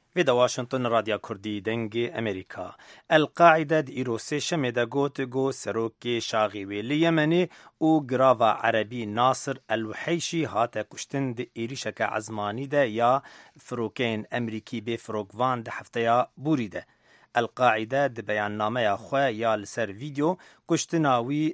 ویدا واشنطن رادیا کردی دنگ امریکا القاعده ایرو سه شمه دا گو سروک شاغیوی لیمنی او گراوا عربی ناصر الوحیشی هاتا کشتن دا ایریشک عزمانی دا یا فروکین امریکی به فروکوان دا هفته یا بوری دا. القاعده دا بیان نامه یا خواه یا لسر ویدیو کشتناوی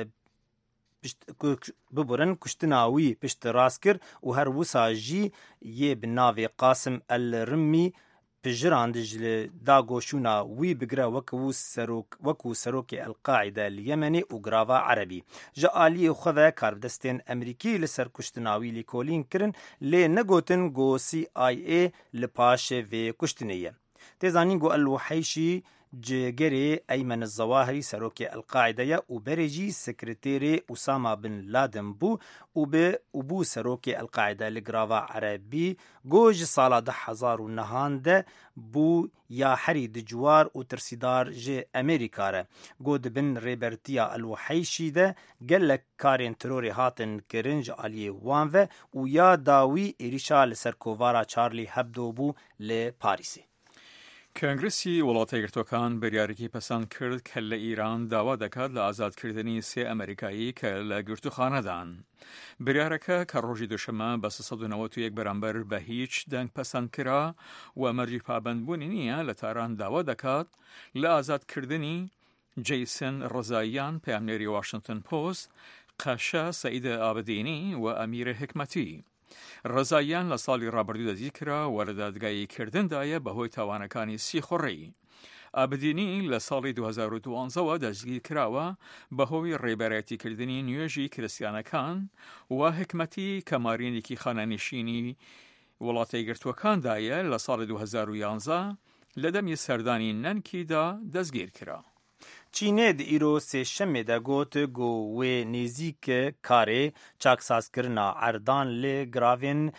ببرن کشتناوی پشت راست کر و هر وسا جی یه بناوی قاسم الرمی پجراندج داگوشونا وی بگره وکو سروک القاعده الیمنی و گراوا عربی جالی خواه کاربدستین امریکی لسر کشتناوی لیکولین کرن لی نگوتن گو CIA لپاش و کشتنیه تیزانین گو الوحیشی جگری ایمن الظواهری سروک القاعده یا او برجی سکرتیر اسامه بن لادن بو او بو سروک القاعده لگراوا عربی گوج سال 2009 ده بو یا حرید جوار و ترسیدار ج امریکا ره گود بن ریبرتیا الوحیشی ده گلک کارین تروری هاتن کرنج آلی وان و او یا داوی ایریشا لسرکووارا چارلی هبدو بو لپاریسی. کنگرسی وڵاتە یەکگرتووەکان بڕیارێکی پەسەند کرد کە لە ئیران داوا دەکات لە ئازادکردنی سێ ئەمریکایی کە لە گرتووخانەدان. بڕیارەکە کە ڕۆژی دووشەمە بە 391 بەرامبەر بە هیچ دەنگ پەسەند کرا و مەرجی پابەندبوونی نییە لە تاران داوا دەکات لە ئازادکردنی جەیسن ڕزاییان پەیامنێری واشنگتن پۆست، قەشە سەعیدە ئابدینی و ئەمیرە حکمەتی. ڕزاییان لە ساڵی ڕابردوو دەزی کرا و لە دادگایی کردندایە بەهۆی تاوانەکانی سیخۆڕی. ئابدینی لە ساڵی 2012ەوە دەستگیر کراوە بەهۆی ڕێبەرایەتیکردنی نوێژی کریستیانەکان و حکمەتی کە مارینێکی خانەنشینی وڵاتە یەکگرتووەکاندایە لە ساڵی 2011 لە دەمی سەردانی نەنکیدا دەستگیر کرا. چینê di îro sêşemê de got got wê nêzik karê çaksazkirina erdan lê giravên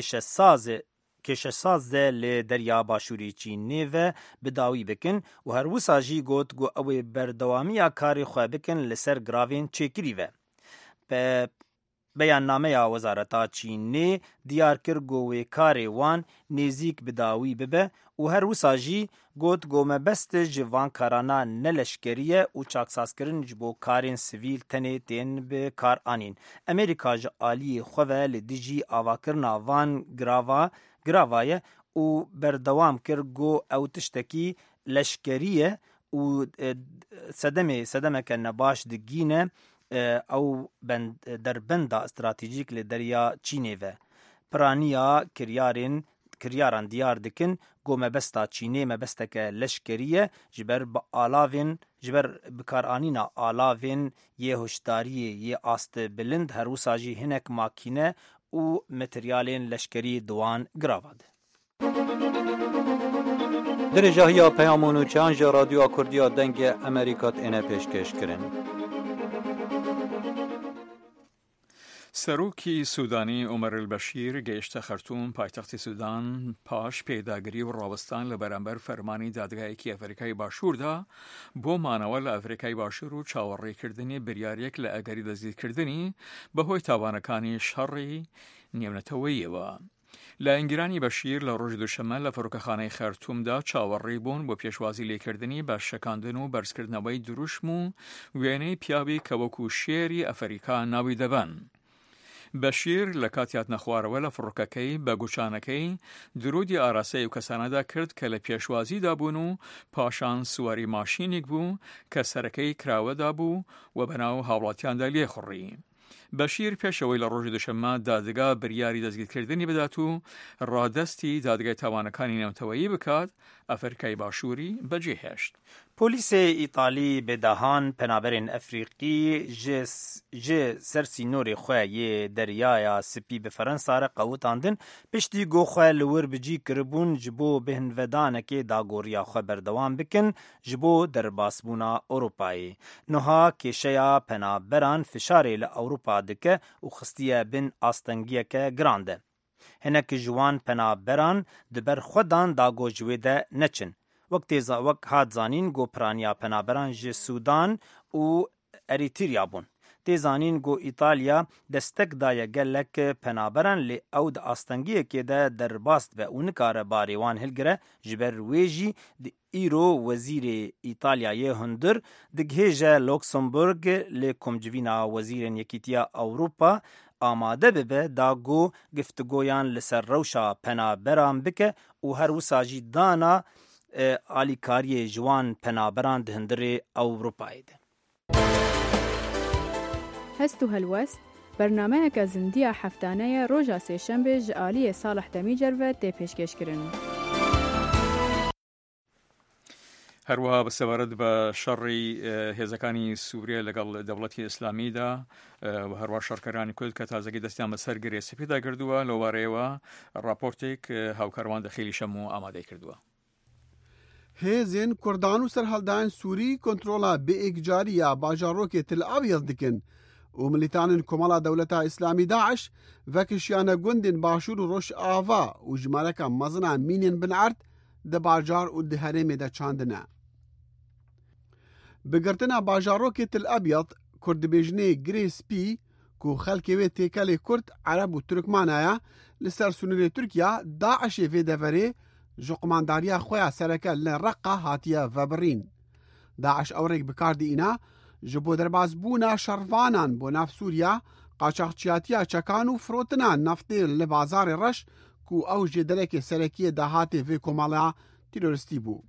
kêşesaz de lê derya başûrê Çînê ve bi dawî bikin û her wisa jî got got ew ê berdewamiya karê xwe bikin li ser giravên çêkirî ve. Beyannameya Wezareta Çînê diyar kir got wê karê wan nêzik bi dawî bibe û her wisa jî got mebest ji van karana neleşkeriye û çaksazkirin ji bo karên sivîl tenê tên bi kar anîn. Amerîka ji aliyê xwe ve li dijî avakirina van giravaye û berdewam kir got ew tiştekî leşkeriye û sedemeke nebaş digîne ew derbenda stratejîk li derya Çînê ve. Piraniya kiryaran diyar dikin got mebesta Çînê mebesteke leşkeriye ji ber bikaranîna alavên yê hişdariyê yê astı bilind her wisa jî hinek makîne û materyalên leşkerî diwan girava de. Derêjahiya peyamên û çiyan ji Radyoya Kurdiya Dengê Amerîka têne pêşkêşkirin. سەرۆکی سوودانی عومەر البەشیر گەیشتە خەرتووم پایتەختی سوودان پاش پێداگری و ڕاوەستان لە بەرامبەر فەرمانی دادگایەکی ئەفریقای باشووردا بۆ مانەوە لە ئەفریقای باشوور و چاوەڕێکردنی بریارێک لە ئەگەری دەستگیرکردنی بەهۆی تاوانەکانی شەڕی نێونەتەوەییەوە. لە ئەنگرانی بەشیر لە ڕۆژی دووشەمە لە فڕۆکەخانەی خەرتوومدا چاوەڕێی بوون بۆ پێشوازی لێکردنی بەشەکاندن و بەرزکردنەوەی دروشم و وێنەی پیاوی کە وەکو شێری ئەفریقا ناوی دەبن. بەشیر لە کاتیات نەخوارەوە لە فڕۆکەکەی بە گوچانەکەی درودی ئاراسەی و کەسانەدا کرد کە لە پێشوازیدا بوون و پاشان سواری ماشینێک بوو کە سەرەکەی کراوەدا بوو و بەناو هاوڵاتیاندا لێخوڕی. بەشیر پێشەوەی لە ڕۆژی دووشەممە دادگا بریاری دەستگیرکردنی بدات و ڕادەستی دادگای تاوانەکانی نێونەتەوەیی بکات ئەفریقای باشووری بەجێهێشت. پۆلیسê Îtalî bêdahan penaberên Efrîqî ji ser sînorê xwe yê deryaya Spî bi Fransa re qewitandin piştî got xwe li wir bicî kiribûn ji bo bihinvedanekê dagoriya xwe berdewam bikin ji bo derbasbûna Ewropayê. Niha kêşeya penaberan fişarê li Ewropa dike û xistiye bin astengiyeke giran de. Hinek ji wan penaberan di ber xwedan dago ji wê de neçin. وەک هات زانین گۆپرانیا پەنابەران ji Sudan û Eritrea bûn. تیزانین گو ایتالیا دستک دایه گلک پنابران لی او دا آستنگیه که دا در باست و اونکار باریوان هلگره جبر ویجی دی ایرو وزیر ایتالیای هندر دگهیجه لوکسمبورگ لی کمجوینا وزیر یکیتیا اوروپا آماده ببه داگو گفتگویان لسر روشا پنابران بکه و هر وساجی دانا آلیکاری جوان پنابران دهندر اوروپایی ده. هستو هلوست برنامه که زندیه هفتانه روژا سهشنبه جعالی صالح دمی جروه ده پیشکش کرن. هەروەها بەسەبارەت بە شەڕی هێزەکانی سووریا لەگەڵ دەوڵەتی ئیسلامیدا و هەروە شەڕکەرانی کورد کە تازەگی دەستیان بەسەر گرێسپیدا کردووە لەوارەیەوە راپۆرتێک هاوکاروان دەخیلیشەم و ئامادەی کردووە. هێزên Kurdan û serhildayên Sûrî kontrola bêêkcariya bajarokê Til Abyad dikin û milîtanên Komala Dewleta İslamî Daeş vekişiyane gundên Başûr û Rojava û jimareka mezina mînên bin erd di bajar û di herêmê de çandine. Bigirtina bajarokê Til Abyad Kurdibêjinê Girê Spî ku xelkê wê têkelê Kurd, Ereb û Türkman ye li ser Sunûrê Tirkiya Daişê vê deverê ji qomandariya xwe ya sereke li Reqqa hatiye vebirîn. Daeş ewrek bikar dîîne ji bo derbasbûna şervanan bo nav Sûriya, qaçaxçiyatiya çekan û firotina neftê li bazarê reş ku ew jê derekê serekiyê dahatê vê komala teroristî bû.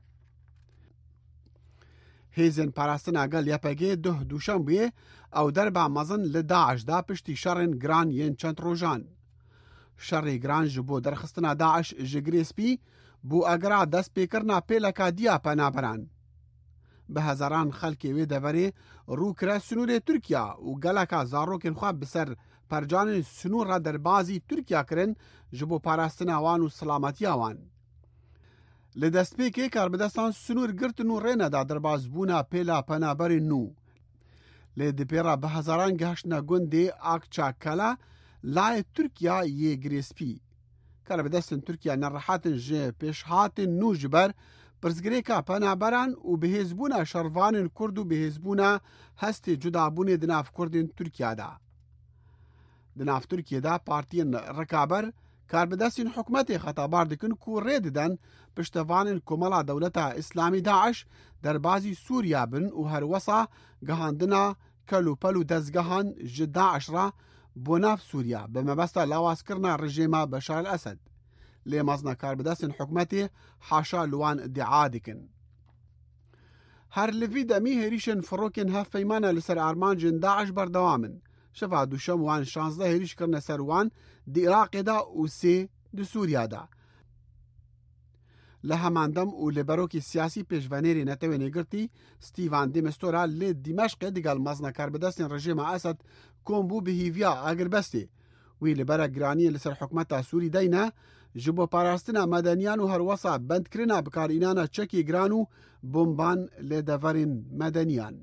Hêzên parastina gel YPG duh dûşembeyê ew derba mezin li Daeş da piştî şerên giran yên çend rojan. Şerê giran ji bo derxistina Daeş ji Girê Spî bû egera destpêkirina pêleka diya penaberan. Bi hezaran xelkê wê deverê rûkire Sunûrê Tirkiya û geleka zarokên xwe bi ser percanên sunûr re derbasî Tirkiya kirin ji bo parastina wan û silametiya wan. Li destpêkê karbidestan sunûr girtin û rêneda derbasbûna pêla penaberên nû. Lê di pêra bi hezaran gihiştina gundê Akçakala layê Tirkiya yê Girê Spî. Karbidestên Tirkiya nerahatin ji pêşhatên nû ji ber pirsgirêka penaberan û bihêzbûna şervanên Kurd û bihêzbûna hestê cudabûnê di nav Kurdên Tirkiya da. Di nav Tirkiyê de partiyên Rekaber karbidestên hikûmetê xetabar dikin ku rê didin piştevanên Komala Dewleta İslamî Daeş derbasî Sûriya bin û her wesa gihandina kelûpel û dezgehan ji Daeş re bo nav Sûriya bi mebesta lawazkirina rejêma Beşar el-Esed. Lê mezna karbidestên hikûmetê haşa li wan iddia dikin. Her li vî demî hêrîşên firokên hevpeymana li ser armancên Daeş berdewam in. Şeva dûşem wan 16 hêrîş kirine ser wan di Iraqê da û 3 di Sûriya da. Li heman dem û li berokî siyasî pêşvenêrê netewê nêgirtî Stîvan de Mistura lê Dîmeşqê digel mezna karbidestên rejêma Esed kom bû bi hîviya Agirbestê. Wî li bera giraniyê li ser hikûmeta Sûrî deyne ji bo parastina medeniyan û her wesa bendkirina bikarînana çekê giran û bomban lê deverên medeniyan.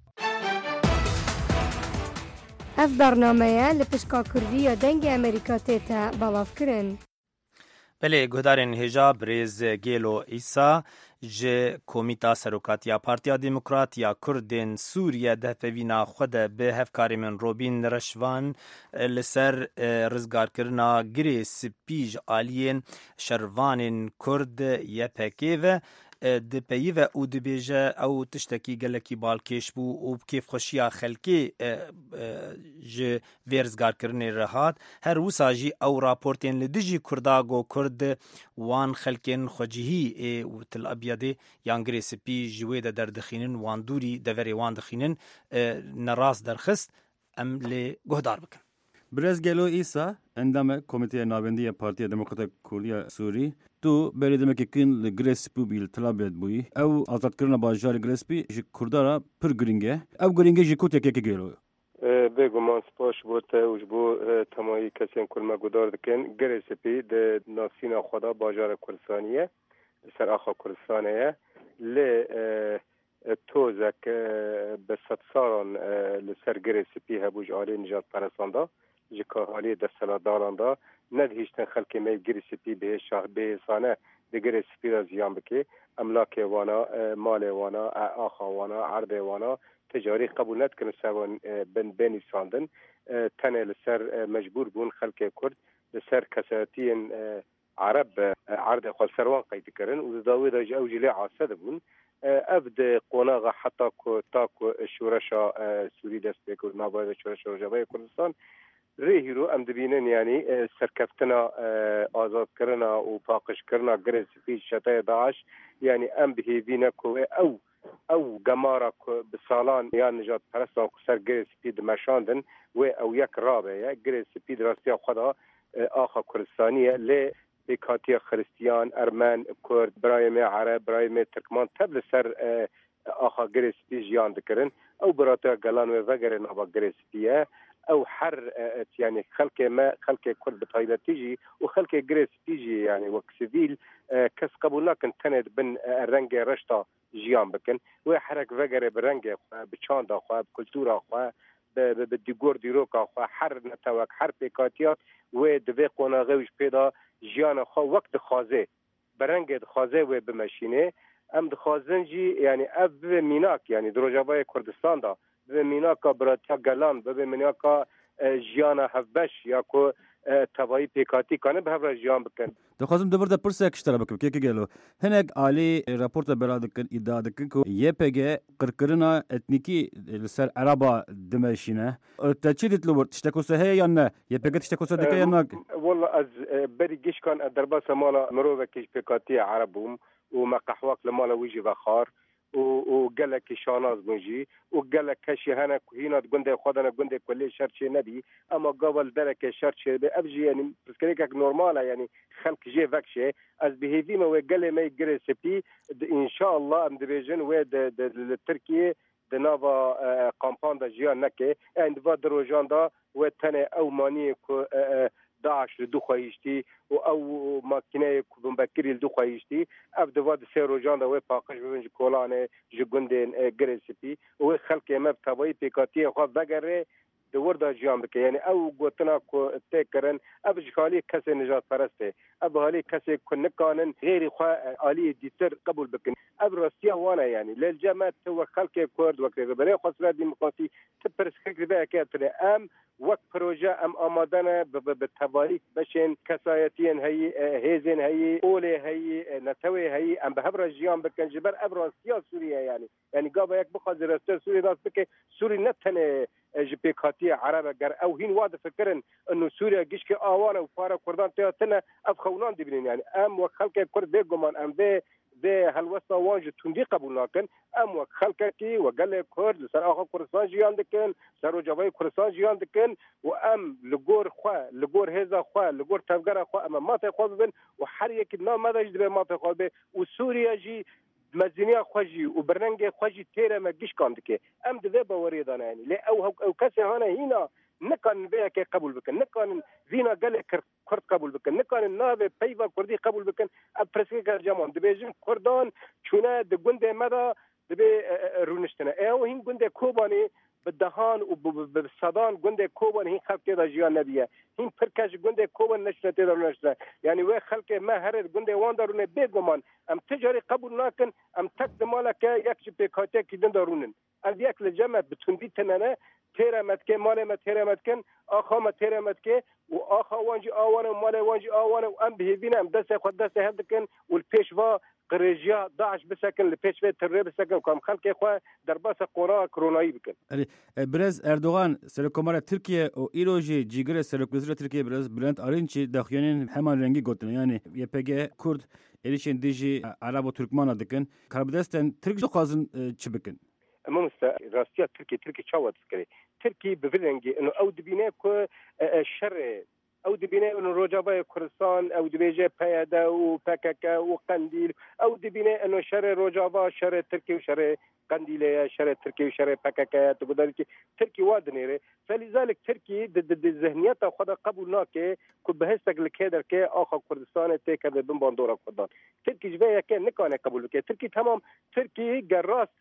Ev bernameya li pişka Kurdiya dengê Amerîka tê te belavkirin. Belê guhdarên hêja Birêz Gêlo İsa ji Komîta Serokatiya Partiya Demokratiya Kurdên Sûriye dehpevîna xwe de bi hevkarê Robîn Reşvan li ser rizgarkirina Girê Spî ji aliyên şervanên Kurd YPG ve dipeyîve û dibêje ew tiştekî gelekî balkêş bû û kêfxweşiya xelkê ji vê rizgarkirinê re hat. Her wisa jî ew raportên li dijî Kurda got Kurd wan xelkên xwecihî û Til Abyadê yan Girê Spî ji wê de derdixînin wan dûrî deverê wan dixînin nerast derxist em lê guhdar bikin. Birêz Gêlo İsa endame Komîteya Navendiya Partiya Demokrata Kurdiya Sûrî tu berê demekê kin li Girê Spî bûyî li Til Abyad bûyî ew azadkirina bajarê Girê Spî ji Kurda re pir giring e. Ew giringî ji ku tekekê gêlo. Bêguman spas bo te û ji bo temayî kesên ku me gudar dikin Girê Spî di navsîna xwe da bajara Kurdistanê ye li ser axa Kurdistanê ye lê tozek bi sed salan li ser Girê Spî hebû ji aliyê nijadperestan da ji kahaliyê destselatdaran da nedihîştin xelkê me Girê Spî bihêsane di Girê Spî re ziyan bike emlakê wana malê wana axa wana erdê wana تجاری قبول نکردن سوان بین ساندن تنه لسر مجبور بون خلق کرد لسر کساتین عرب عرض خال سروان قید کردن و داوی داج اوجلی عاصد بون ابد قناغ حتی کو تاکو شورشا سوری دست بکر ناباید شورشا روجابای کردستان ریهرو ام دبینن یعنی سرکفتنا آزاد کرنا و پاکش کرنا گرز فی شتای داعش یعنی ام بهیوینا کو او جمارك بسالان يا نجات پرستان سر گرز سپید مشاندن و او یک رابه گرز سپید راستی خدا آخا کردستانیه لی بکاتی خریستیان ارمن کرد برایم عرب برایم ترکمان تبل سر آخا گرز سپید جیان دکرن او براتا گلان و وگر نابا گرز سپیه او حر يعني خلق كل بطايلتيجي وخلق جريس تيجي يعني وقت سيفيل كس قبولنا كنت تند بن الرنج رشطة جيان بكن وحرك فجر برنج بتشاندا خا بكولتورا خا بالديجور ديروكا خا حر نتوك حر بكاتيات ودفق وناغوش بيدا جيان خا وقت خازه برنج خازه وبمشينه ام دخازنجي يعني اب ميناك يعني دروجاباي كردستان دا بمیناکا براتیا گلان بمیناکا جیانا هفبش یا کو تبایی پیکاتی کنه به هفر جیان بکن دخوازم دبر ده پرسه کشتره بکم که گلو هنگ عالی راپورت برادکن ادعا دکن که YPG قرقرنا اتنیکی لسر عربا دمشینه تا چی دیتلو برد تشتکوسه هی یا نه YPG تشتکوسه دکه یا نه والله از بری گیش کن درباسه مالا مروه کش پیکاتی عربوم و مقحواک لمالا ویجی وخار وقالك شاناز بنجي وقالك كشي هنا هنا قندي خدنا قندي كل شرشي نبي اما قبل ذلك شرشي ابجي يعني بسكريكك نورماله يعني خلق جي فاكشي از بهيفيما وقال ما يقري سبي ان شاء الله ام دبيجن ود التركيه دنافا كامباندا جيان نكي عند فادرو جاندا وتنه او ماني داعش لدو خواهیشتی و او ماکینه بمبکری لدو خواهیشتی افد واد سیرو جان دا و پاکش ببینج کولانه جگندین گرسپی و خلق مب تبایی پیکاتی خواه بگره دور دا جان بکه یعنی او گوتنا کو تکرن اب جخالی کسی نجات پرسته اب حالی کسی که نکانن غیر خواه آلی دیتر قبول بکن اب راستیه وانا یعنی للجامعه و خلق کرد وقتی برای خسرات دیمقراطی تپرس فکر به اکیتره ام وقت پروژه ام آمادنه به تواریخ بشین کسایتین هی هیزن هی اولی هی نتوی هی ام به هبر جیان بکن جبر ابر سیاس سوریه یعنی قابا یک بخواد راسته سوری داست بکه سوری نتنه جبهه عربه گر او هین واد فکرن انه سوريا گیش که آوانه و پارا کردان تیاتنه اف خونان دیبینین یعنی ام و خلق کرد به گمان ام ده هلوستا وانج تندی قبول نکن ام و خلق کی و گله کرد سر آخا کردستان جیان دکن سر و جوای کردستان جیان دکن و ام لگور خوا لگور هزا خوا لگور تفگر خوا ام ما تخوا ببن و هر یک نام مداج دبه ما تخوا به و سوریا جی مزنیا خوجی و برنگ خوجی تیره مگیش کاند که ام ده باوری دانه یعنی لی او کسی هانه هینا نکان بیا که قبول بکن نکان وینا گله کرد قبول بکن نکان ناوه پیوا کردی قبول بکن اب پرسکی کر جمان دبیجن کردان چونه ده گنده مدا دبی رونشتنه او هین گنده کوبانی بدهان و بصدان گنده کوبان هین خلق تیدا جیان نبیه هین پرکش گنده کوبان نشته تیدا نشته یعنی وی خلق ما هر گنده وان دارونه بگمان ام تجاری قبول نکن ام تک مالا که یک چی پیکاته که دن دارونن ام یک لجمع بتوندی تنانه تیره مدکه مال ما تیره مدکن آخا ما تیره مدکه و آخا وانجی آوانه و مال وانجی آوانه و ام بهیبینه ام دسته خود دسته هدکن و الپیشوا قريجيا داعش بسكن لبيش في تري بسكن كم خلق إخوة درباس قراء كوروناي بكن. برز أردوغان سركمارة تركيا و إيروجي جيجر سركوزر تركيا برز بلند أرينشي داخلين همان رنگي قطن يعني YPG كرد إليشين ديجي عرب و تركمان دكن كاربدستن ترك جو خازن چه بكن؟ ممستا راستيا تركي شاوات سكري تركي بفرنجي إنه أو دبينه كو الشر او دبینه انه روجابای کردستان او دبیجه پیاده و پککه و قندیل او دبینه انه شر روجابا شر ترکی و شر قندیله شر ترکی و شر پککه تقدر که ترکی واد نیره فلذلك ترکی د ذهنیت خود قبول ناکه که بهستک لکیدر که آخا کردستان تیکه بن باندورا کردان ترکی جوه که نکانه قبول که ترکی تمام ترکی گراست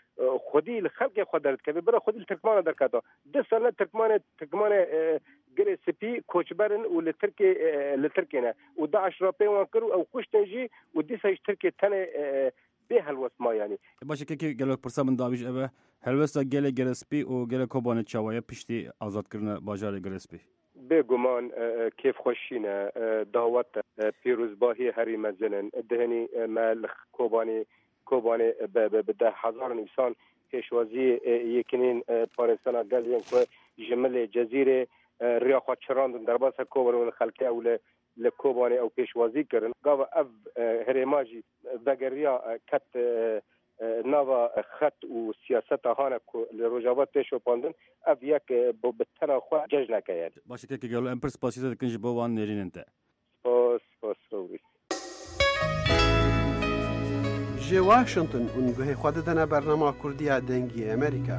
خودی لخلق خود درد که برای خودی لترکمان در کتا 10 سال ترکمان گره سپی کوچبرن و لترکینا و داعش را پیوان کرو او کشتنجی و دیسایش ترکی تنه به هلوس ما يعني باشه که گلک پرسا من داویش اوه هلوسا گله گرسپی و گله کوبانه چاوایه پشتی آزاد کردن باجار گرسپی بگمان کیف خوشینه دعوت پیروزباهی هری مزنن دهنی مال کوبانی به 10,000 انسان پیشوازی یکنین پاریسان گازین که جمله جزیره ریاخت چراند در باس کوبان خلقه اول لکوبانی او پیشوازی کردن گاو اف هرماجی بگریا کت نوا خط و سیاست هانا لروجابات پیشو پاندن اف یک بتنا خو ججنا کید باشه که گلو امپرس پاسیز کنج بوان نرین انت پاس روی جي واشنطن ونگوه خود دنا برنامه کردیا دنگی امریکا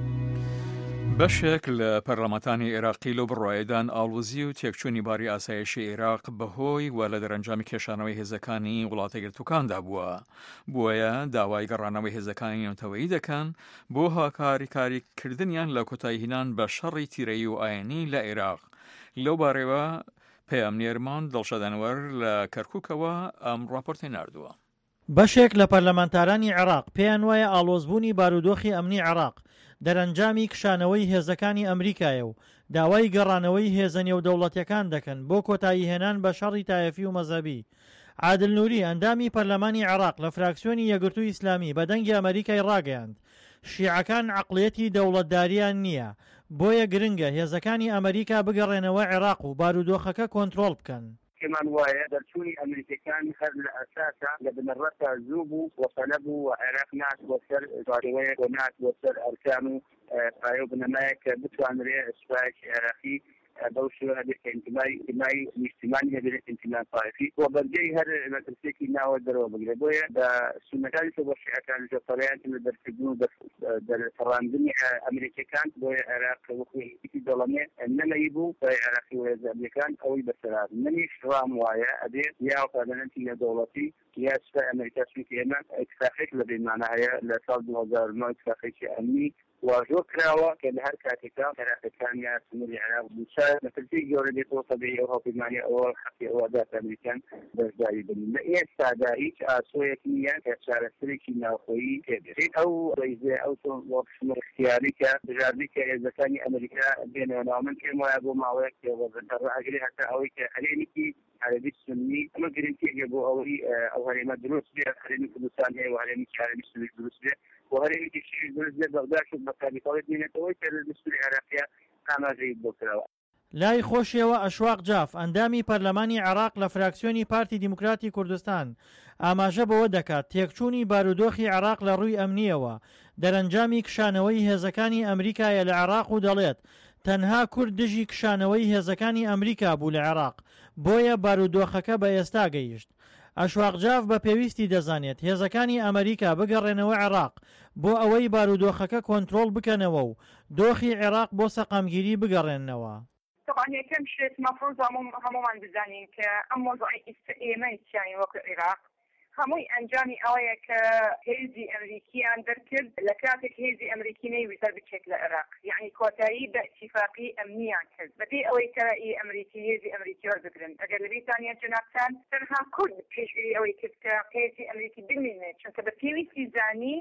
بەشێک لە پەرلەمانتانی عێراقی لەو بڕایەدان ئاڵوزی و تێکچوونی باری ئاسایشی عێراق بەهۆی و لە دەرەنجامی کێشانەوەی هێزەکانی وڵاتە گرتووکاندا بووە. بووە داوای گەڕانەوەی هێزەکانی نەوتەوەیی دەکەن بۆ هاکاریکاریکردنیان لە کۆتاییهێنان بە شەڕی تیرەیی و ئاینی لە عێراق. لەو بارەوە پەیامنێرمان دڵشەدانوەر لە کەرکووکەوە ئەم ڕاپۆرتەی ناردووە. بەشێک لە پەرلەمانتارانی عێراق پێیان وایە ئاڵۆزبوونی بارودۆخی ئەمنی عێراق دەرەنجامی کشانەوەی هێزەکانی ئەمریکایە و داوای گەڕانەوەی هێزە نێودەوڵەتیەکان دەکەن بۆ کۆتاییهێنان بە شەڕی تایەفی و مەزەبی. عادل نووری ئەندامی پەرلەمانی عێراق لە فراکسیۆنی یەکگرتووی ئیسلامی بە دەنگی ئەمریکای ڕاگەیاند شیعەکان عەقڵیەتی دەوڵەتداریان نییە بۆیە گرنگە هێزەکانی ئەمریکا بگەڕێنەوە عێراق و بارودۆخەکە کۆنتڕۆڵ بکەن. كمان ويا درسوني أمريكان خل أساسا لبنرتها زوبو وطلبوا وعراق ناس وسر طاروية وناس وسر أركانو فايو بنمايك بتوان ريع إسفاك عراقي بوشو هذه انتماي اجتماعي هذه انتماء طائفي وبرجي هذا المدرسيكي ناو درو بقلبويا دا سنتالي سبشي أكان جطريات اللي درسدون در فراندني أمريكا كانت بويا عراق وكوي إتي دولمي إنما يبو بويا عراقي ويا أمريكان أو يبسرات مني شرام وايا أدي يا وقادنا انتي دولتي يا سفا أمريكا سوكينا اتفاقيك لبين معناها لصال 2009 اتفاقيك أمني وجو كراوة كان هر كاتيكا كان يا سمو العراق بوشا مثل في جوري تو طبيعي او في معنى او حقي او ذات امريكان برداري بني لا ايه سادائي سوية كمية كشارة سريكي ناوخوي كبير او رئيزة او تو وقشم اختياريكا بجاربيكا اذا كان امريكا بين ونعمل كما يبو معويك وبدر اجري حتى اويك علينيكي عربي السني اما قرنتي يبو اوي او هريما دروس بيه هريمي كدوسان هي وهريمي عربي السني دروس بيه وهريمي كشيء دروس بيه بغداد شو بقابي طويت من التويت المسؤول العراقية قام جيد بكرة لای خۆشیەوە ئەشواق جاف ئەندامی پەرلەمانی عێراق لە فراکسیۆنی پارتی دیموکراتی کوردستان ئاماژە بەوە دەکات تێکچوونی بارودۆخی عێراق لە ڕووی ئەمنیەوە دەرەنجامی کشانەوەی هێزەکانی ئەمریکایە لە عێراق و دەڵێت تەنها کورد دژی کشانەوەی هێزەکانی ئەمریکا بوو لە عێراق بۆیە بارودۆخەکە بە ئێستا گەیشت. ئەشواق جاف بە پێویستی دەزانێت هێزەکانی ئەمریکا بگەڕێنەوە عێراق بۆ ئەوەی بارودۆخەکە کۆنتڕۆڵ بکەنەوە و دۆخی عێراق بۆ سەقامگیری بگەڕێنەوە. طبعا كم شيء مفروض همومان بزانين كأم موضوع إيمان تشاين وقت العراق هموي أنجامي أويا كهيزي أمريكيان دركب لكاتك هيزي أمريكيني ويزار بشكل العراق يعني كوتاي باتفاقي أمنيان كز بدي أوي كرائي أمريكي هيزي أمريكي ورزقرن أجل بريطانيا جنابتان تنها كل بيشعري أوي كز كهيزي أمريكي بالمينة شنك بكيوي سيزاني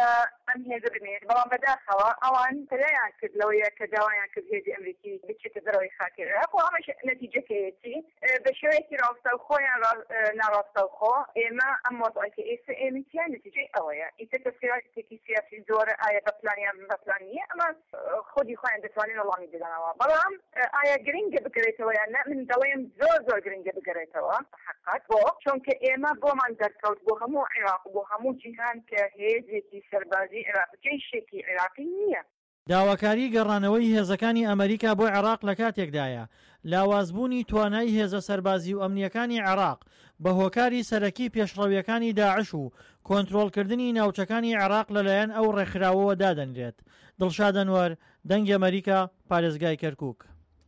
كأم هيزي بالمينة بلان بداخوا أوان تلايان كز لويا كدوايان كز هيزي أمريكي بشكل دروي خاكي العراق وعمش نتيجة كيتي بشويتي راستو خويا ناراستو خو إما أما وضعك إيه إمتيان نتيجة أويا إذا تفسيرات تكيسية في زور آية بطلانية أما خودي خوان دتوانين الله ميدانا بلام آية جرينجة بقريتوا يعني من دوام زور جرينجة بقريتوا حقات بو چونك إما بو من دركوت بو همو عراق بو همو جيهان كهيزي سربازي عراق جيشي عراقي نية داواکاری گەڕانەوەی هێزەکانی ئەمریکا بۆ عێراق لە کاتێکدایە لاوازبوونی توانای هێزە سەربازی و ئەمنیەکانی عێراق بە هۆکاری سەرەکی پێشڕەویەکانی داعش و کۆنتڕۆڵکردنی ناوچەکانی عێراق لەلایەن ئەو ڕێکخراوەوە دادەنرێت. دڵشاد ئەنوەر دەنگی ئەمریکا پارێزگای کەرکووک.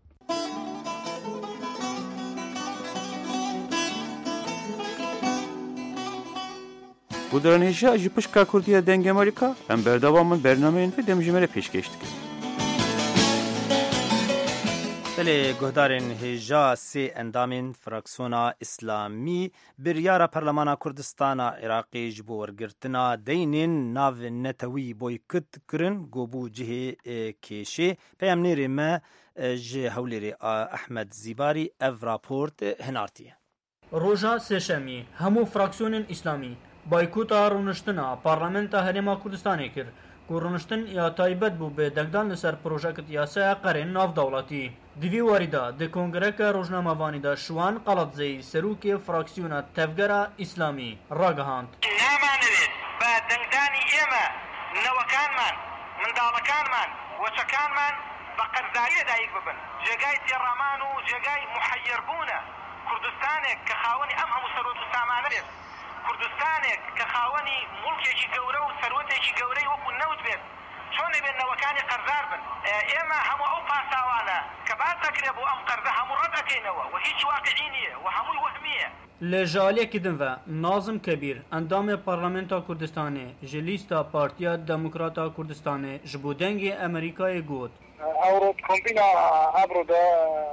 Bu dönemde ji pişka Kurdiya deng Amerika em berdavamın bernameyên ve demjimere pêşkêş dikin. بله گهدارن هجا سه اندامین فراکسونا اسلامی بریارا پرلمانا کردستانا عراقی جبو ورگرتنا دینین ناو نتوی بویکت کرن گوبو جه کشه پیام نیره ما جه هولیر احمد زیباری اف راپورت هنارتیه روژا سێشەمی هەموو فراکسیۆنên ئیسلامی بایکوتا ڕوونشتنا پارلەمێنتا هەرێما کوردستانê kir ku rûniştin ya taybet bû bê dengdan li ser projekt yasaya qerên navdewletî. Di vî warî da di Kongreka Rojnamavanî de Şiwan Qalatzeyî serokê fraksiyona Tevgera İslamî ragihand. نامانوێت بە دەنگدانی ئێمە نەوەکانمان منداڵەکانمان وەچەکانمان بە قەرزاییە دایک ببن. جێگای تێڕامان و جێگای محەیربوونە. کوردستانێک کە خاوەنی ئەم هەموو سەرۆت و سامانە بێت. کوردستانێک کە خاوەنی موڵکێکی گەورە و سەرۆتێکی گەورەی وەکو نەوت بێت. چۆن نەبێت نەوەکانی قەرزار بن. ئێمە هەموو ئەو پاساوانە کە باس دەکرێت بۆ ئەم قەرزە هەموو ڕەت دەکەینەوە و هیچ واقعی نییە و هەمووی وەهمییە. Li jaliyekî din ve Nazim Kebîr endamê Parlamenta Kurdistanê ji lîsta Partiya Demokrata Kurdistanê ji bo dengê Amerîkayê got. Evrokondîna Ebro'da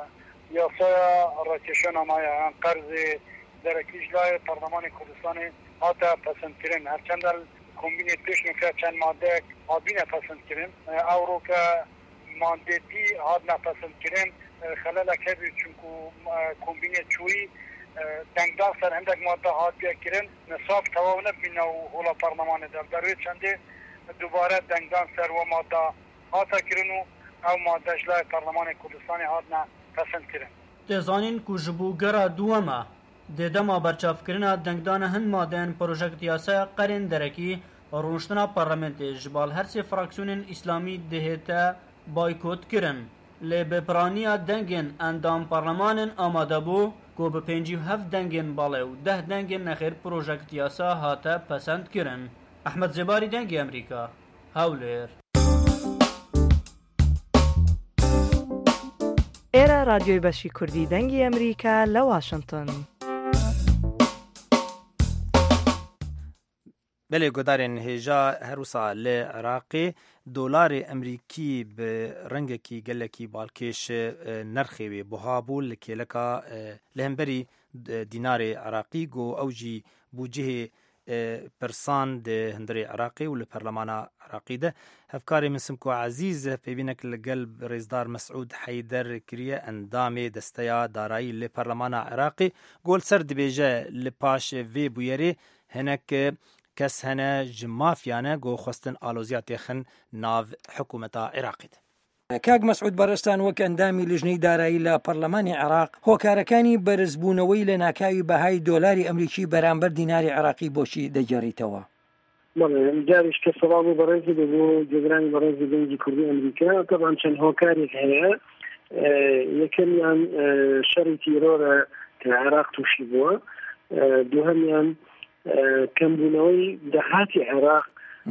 yasaya rakêşenamaya qerzê derekî ji layê Parlemanê Kurdistanê hate pesendkirin. Herçende kombînê pêşnûke çend maddeyek hatbîne pesendkirin. Ewroke mandêtî hatine pesendkirin. Xelelek hebû çunku kombînê çûyî dengdar ser hindek madde hatiye kirin. Nisaf tewav nebîne û hola Parlemanê de. Dervê çendê dubare dengdan ser ve madde hate kirin û ew madde ji layê Parlemanê Kurdistanê hatine pesendkirin. Têzanîn ku ji bo gera duwema dê dema berçavkirina dengdana hin madeyên projekt yasaya qerên derekî rûniştina parlamentê ji balhersê fraksiyonên îslamî dihête baykot kirin. Lê bêpiraniya dengên endam parlemanên amade bû ku bi 57 dengên balê û 10 dengên nexêr projekt yasa hate pesend kirin. Ehmed Zêbarî dengê Amerîka Hewlêr. ئێرە رادیۆی بەشی کوردی دەنگی ئەمریکا لە واشنگتن. بله گودارên hêja her wisa li Iraqê dolarê Emerîkî bi rengekî gelekî balkêş nerxê wê buha bû li kêleka li hemberî dînarê Iraqî got ew jî bûcihê pirsan di hundirê Iraqê û li Perlemana Iraqî de hevkarê min Simko Ezîz pêvînek li gel Rêzdar Mesûd Heyder kiriye endamê desteya darayî li Perlemana Iraqê got ser dibêje li paş vê bûyerê hinek kes hene ji mafyane got xwestin aloziya têxin nav hikûmeta Iraqê de. کاک مەسعود بەڕێستان وەک ئەندامی لیژنەی دارایی لە پەرلەمانی عێراق هۆکارەکانی بەرزبوونەوەی لە ناکاوی بەهای دۆلاری ئەمریکی بەرامبەر دیناری عێراقی بۆچی دەگەڕیتەوە؟ جارش کە سەڵاو بۆ بەڕێزی بۆ جێگرانی بەڕێزی دەنگی کوردی ئەمریکا تەبان چەند هۆکارێک هەیە یەکەمیان شەڕی تیرۆرە کە عێراق تووشی بووە دووهەمیان کەمبوونەوەی دەهاتی عێراق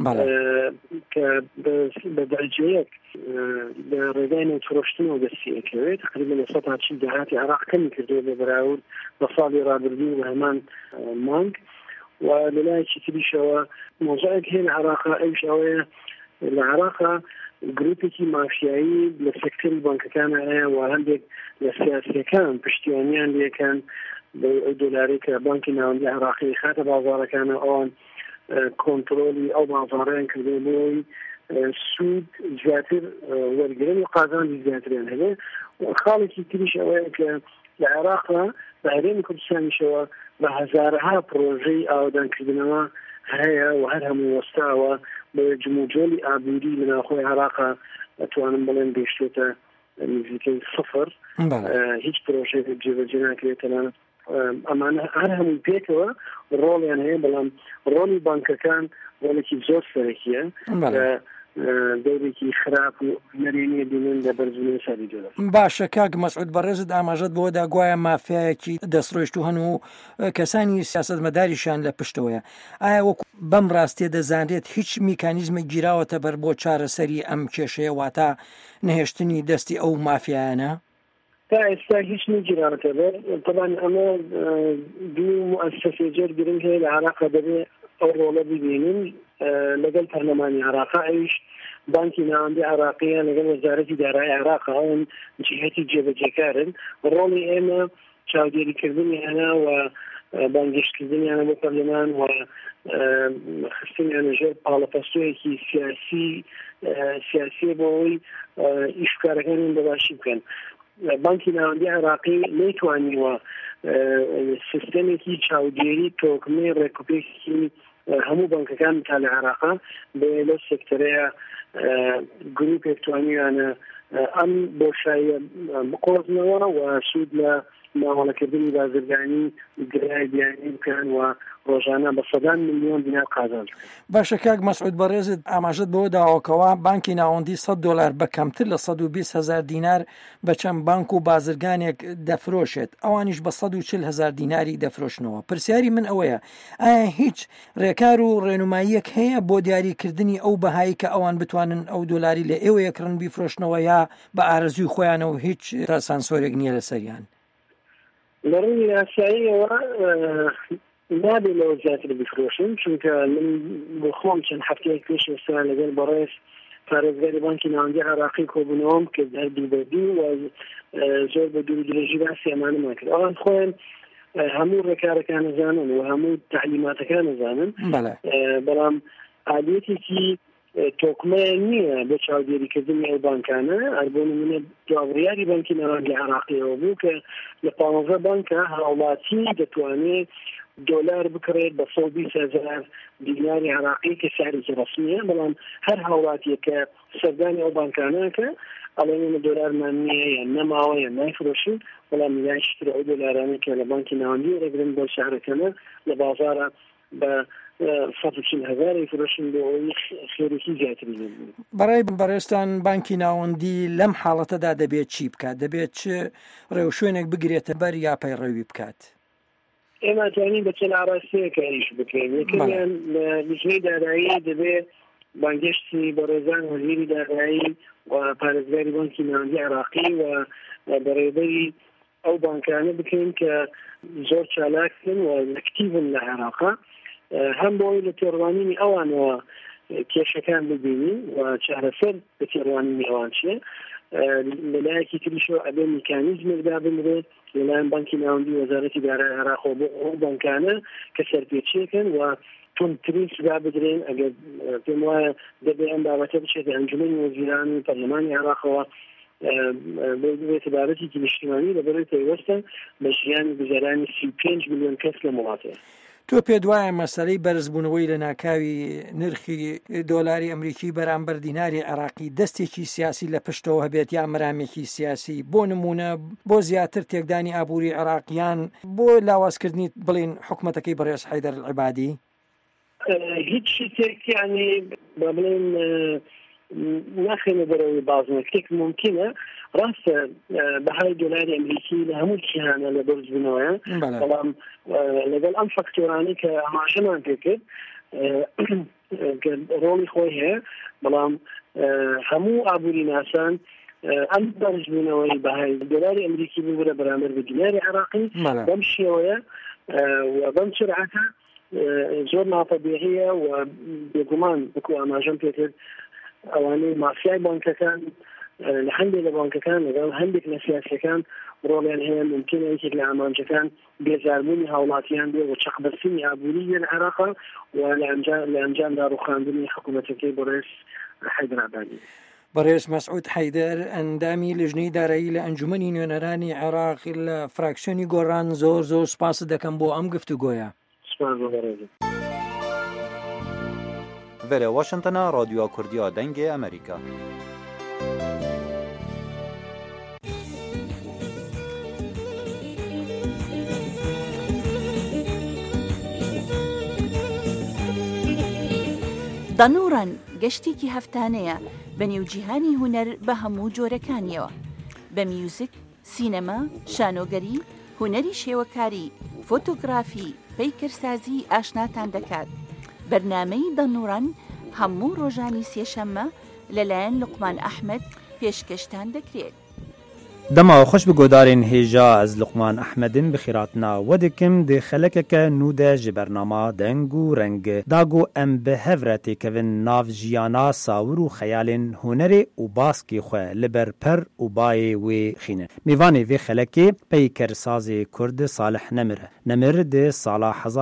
کە بە دەرەجەیەک لە ڕێگای نەوتڕۆشتنەوە دەستیەکەوێت تقریبا لە 180 دەهاتی عێراق کەمی کردووە بە بەراورد بە ساڵی ڕابردوو بە هەمان مانگ و لەلایەکی تریشەوە مۆزایەک هەیە لە عێراقا ئەوش ئەوەیە لە عێراقا گروپێکی مافیایی لە سێکتەری بانکەکانە هەیە و هەندێک لە سیاسیەکان پشتیوانیان لێکەن ئەو دۆلارێک کە بانکی ناوەندی عێراقی خاتە بازاڕەکانە ئەوان کۆنتڕۆلی ئەو بازاڕیان کردو بۆی سوود زیاتر وەرگرن و قازانجی زیاتریان هەبێ خاڵێکی تریش ئەوەیە کە لە عێراقا بە هەرێمی کوردستانیشەوە بە هەزارها پرۆژەی ئاودانکردنەوە هەیە و هەر هەموو وەستاوە بە جموجۆلی ئابووری لە ناوخۆی عێراقا ئەتوانم بڵێن گەیشتێتە نزیکەی صفر هیچ پرۆژەیەک جێبەجێ ناکرێتەوە ئەمانە هەر هەمووی پێکەوە ڕۆڵیان هەیە بەڵام ڕۆڵی بانکەکان ڕۆڵێکی زۆر سەرەکیە دەورێکی خراپ و نەرێنیە بینن لە بەرزبوونی سەری دۆلار. باشە کاک مەسعود بەڕێزت ئاماژەت بۆ داگوایە مافیایەکی دەستڕۆیشت و هەن و کەسانی سیاسەتمەداریشان لە پشتەوەیە ئایا وەکو بەم ڕاستیە دەزانرێت هیچ میکانیزمە گیراوەتە بەر بۆ چارەسەری ئەم کێشەیە واتە نەهێشتنی دەستی ئەو مافیایانە؟ تا ئێستا هیچ نگیراوەتە بەر طبعا ئەمە دوو مؤسسەی جێر گرنگ هەیە لە عێراقا دەبێت ئەو ڕۆڵە ببینن لەگەڵ پەرلەمانی عێراقا ئەویش بانکی ناوەندی عراقیە لەگەڵ وەزارەتی دارایی عراق ئەوان جهەتی جێبەجێکارن ڕۆڵی ئێمە چاودێریکردنی هەنا و بانگشتکردنیانە بۆ پەرلەمان و خستنیانە ژێر پاڵەپەستویەکی سیاسی بۆ ئەوەی ئیشکارەکانیان بەباشی بکەن. بانکی ناوەندی عراقی نەیتوانیوە سیستەمێکی چاودێری تۆکمەی ڕێکوپێکی هەموو بانکەکان تا لە عێراقا بێ لەو سێکتەرەیە گروپێک توانیوانە ئەم بۆشاییە بقۆزنەوە و سوود لە ماوەڵەکردنی بازرگانی گرای بیانی بکەن و ڕۆژانە بە سەدان ملیۆن دینار قازانج بکەن. باشە کاک مەسعود بەڕێزت ئاماژەت بەوە داوەکەوە بانکی ناوەندی $100 بە کەمتر لە 120,000 دینار بە چەند بانک و بازرگانێک دەفرۆشێت، ئەوانیش بە 140,000 دیناری دەفرۆشنەوە. پرسیاری من ئەوەیە ئایا هیچ ڕێکار و ڕێنماییەک هەیە بۆ دیاریکردنی ئەو بەهایی کە ئەوان بتوانن ئەو دۆلاری لە ئێوە یەکڕن بیفرۆشنەوە یا بە ئارەزوی خۆیانەوە هیچ سانسۆرێک نییە لەسەریان؟ لە ڕووی یاساییەوە نابێت لەوە زیاتر بفرۆشن، چونکە من بۆ خۆم چەند هەفتەیەک پێش ئێستا لەگەڵ بەڕێز پارێزگاری بانکی ناوەندی عراقی کۆبوونەوەم کرد هەردوو بەردوو و زۆر بە دوور درێژی باسی ئەمانەمان کرد. ئەوان خۆیان هەموو ڕێکارەکان نەزانن و هەموو تعلیماتەکان نەزانن، بەڵام ئالێتێکی تۆکمەیە نییە بۆ چاودێریکردنی ئەو بانکانە. ئەربوون منە دواڕیاری بانکی ناوەندی عراقیەوە بوو کە لە 15 بانکە هاوڵاتی دەتوانێت دۆلار بکڕێت بە 120,000 دیناری عراقی کە سعرێکی ڕەسمیە، بەڵام هەر هاوڵاتیە کە سەردانی ئەو بانکانەکە ئەڵێنە دۆلارمان نییە یان نەماوە یان نایفرۆشین، بەڵام یاشتر ئەو دۆلارانە کە لە بانکی ناوەندی ڕێگرن بۆ شارەکەمە لە بازارە بە 140,000 فرۆشن بۆ ئەوەی خێرێکی زیاتری لێبوو. بەڕای بەڕێستان بانکی ناوەندی لەم حاڵەتەدا دەبێت چی بکات؟ دەبێت چ ڕێوشوێنێک بگرێتە بەر یا پەیڕەوی بکات؟ ئێمە توانین بە چەند ئاڕاستەیە کاریش بکەین. یەکەمیان لە لیژنەی دارایی دەبێت بانگشتی بەڕێزان وەزیری دارایی و پارێزگاری بانکی ناوەندی عراقی و بەڕێوەبەری ئەو بانکانە بکەین کە زۆر چالاکن و ئەکتیڤن لە عێراقا، هەم بۆی لە تێڕوانینی ئەوانەوە کێشەکان ببینین و چارەسەر بە تێڕوانینی ئەوان چێ. لەلایەکی تریشەوە ئەبێ میکانیزمێکدا بنرێت لەلایەن بانکی ناوەندی وەزارەتی دارایی عێراقەوە بۆ ئەو بانکانە کە سەرپێچیەکەن و تونترین سزا بدرێن. ئەگەر پێم وایە دەبێ ئەم بابەتە بچێتە ئەنجومەنی وەزیران و پەرلەمانی عێراقەوە بێتە بابەتێکی نیشتیمانی لەبەرەوەی پەیوەستە بە ژیانی گوزەرانی 35 ملیۆن کەس لە وڵاتەیە. تۆ پێ دوایە مەسەلەی بەرزبوونەوەی لە ناکاوی نرخی دۆلاری ئەمریکی بەرامبەر دیناری عراقی دەستێکی سیاسی لە پشتەوە هەبێت یا مەرامێکی سیاسی؟ بۆ نمونە بۆ زیاتر تێکدانی ئابووری عراقیان، بۆ لاوازکردنی بڵین حکومەتەکەی بەڕێز حەیدەر العیبادی؟ هیچ شتێک یعنی با بڵێن ناخێنە بەرەوەی بازنەکێک ممکنە. ڕاستە بەهای دۆلاری ئەمریکی لە هەموو کیهانە لە بەرز بوونەوەیە، بەڵام لەگەڵ ئەم فەکتۆرانەی کە ئاماژەمان پێ کرد ڕۆڵی خۆی هەیە، بەڵام هەموو ئابووری ناسان ئەم بەرز بوونەوەی بەهای دۆلاری ئەمریکی بوورە بەرامبەر بە دیناری عراقی بەم شێوەیە و بەم سرعەتە زۆر ناپەبێهەیە و بێگومان وەکو ئاماژەم پێ کرد ئەوانەی مافیای بانکەکان لە هەندێک لە بانکەکان لەگەڵ هەندێک لە سیاسەکان ڕۆڵیان هەیە. ممکنە یەکێک لە ئامانجەکان بێزاربوونی هاوڵاتیان بێ و چەقبەستنی ئابووری لە عێراقا و لە ئەنجامدا ڕوخاندنی حکوومەتەکەی بەڕێز حەیدەر العیبادی. بەڕێز مەسعود حەیدەر ئەندامی لیژنەی دارایی لە ئەنجومەنی نوێنەرانی عێراق لە فراکسیۆنی گۆڕان زۆر زۆر سپاس دەکەم بۆ ئەم گفتوگۆیە. سپاس بۆ بەڕێز. Vere Washington'a Radyoya Kurdiya Dengê Amerîka. دەنوڕەن گەشتێکی هەفتانەیە بە نێوجیهانی هونەر بە هەموو جۆرەکانیەوە، بە میوزیک، سینەما، شانۆگەری، هونەری شێوەکاری، فۆتۆگرافی، پەیکەرسازی ئاشناتان دەکات. بەرنامەی دەنوڕەن هەموو ڕۆژانی سێشەممە لەلایەن لوقمان ئەحمەد پێشکەشتان دەکرێت. دما خوش بگودارین هیجا از لقمان احمدin بخیراتنا ودکم د خلکک نو د جبرنامه دنگو رنگ داگو ام به هورتی کوین ناو جیانا ساور و خیالن هنر او باسکی خو لبر پر او بای و خینه میوانی و خلکی پیکر ساز کرد صالح نمر د سال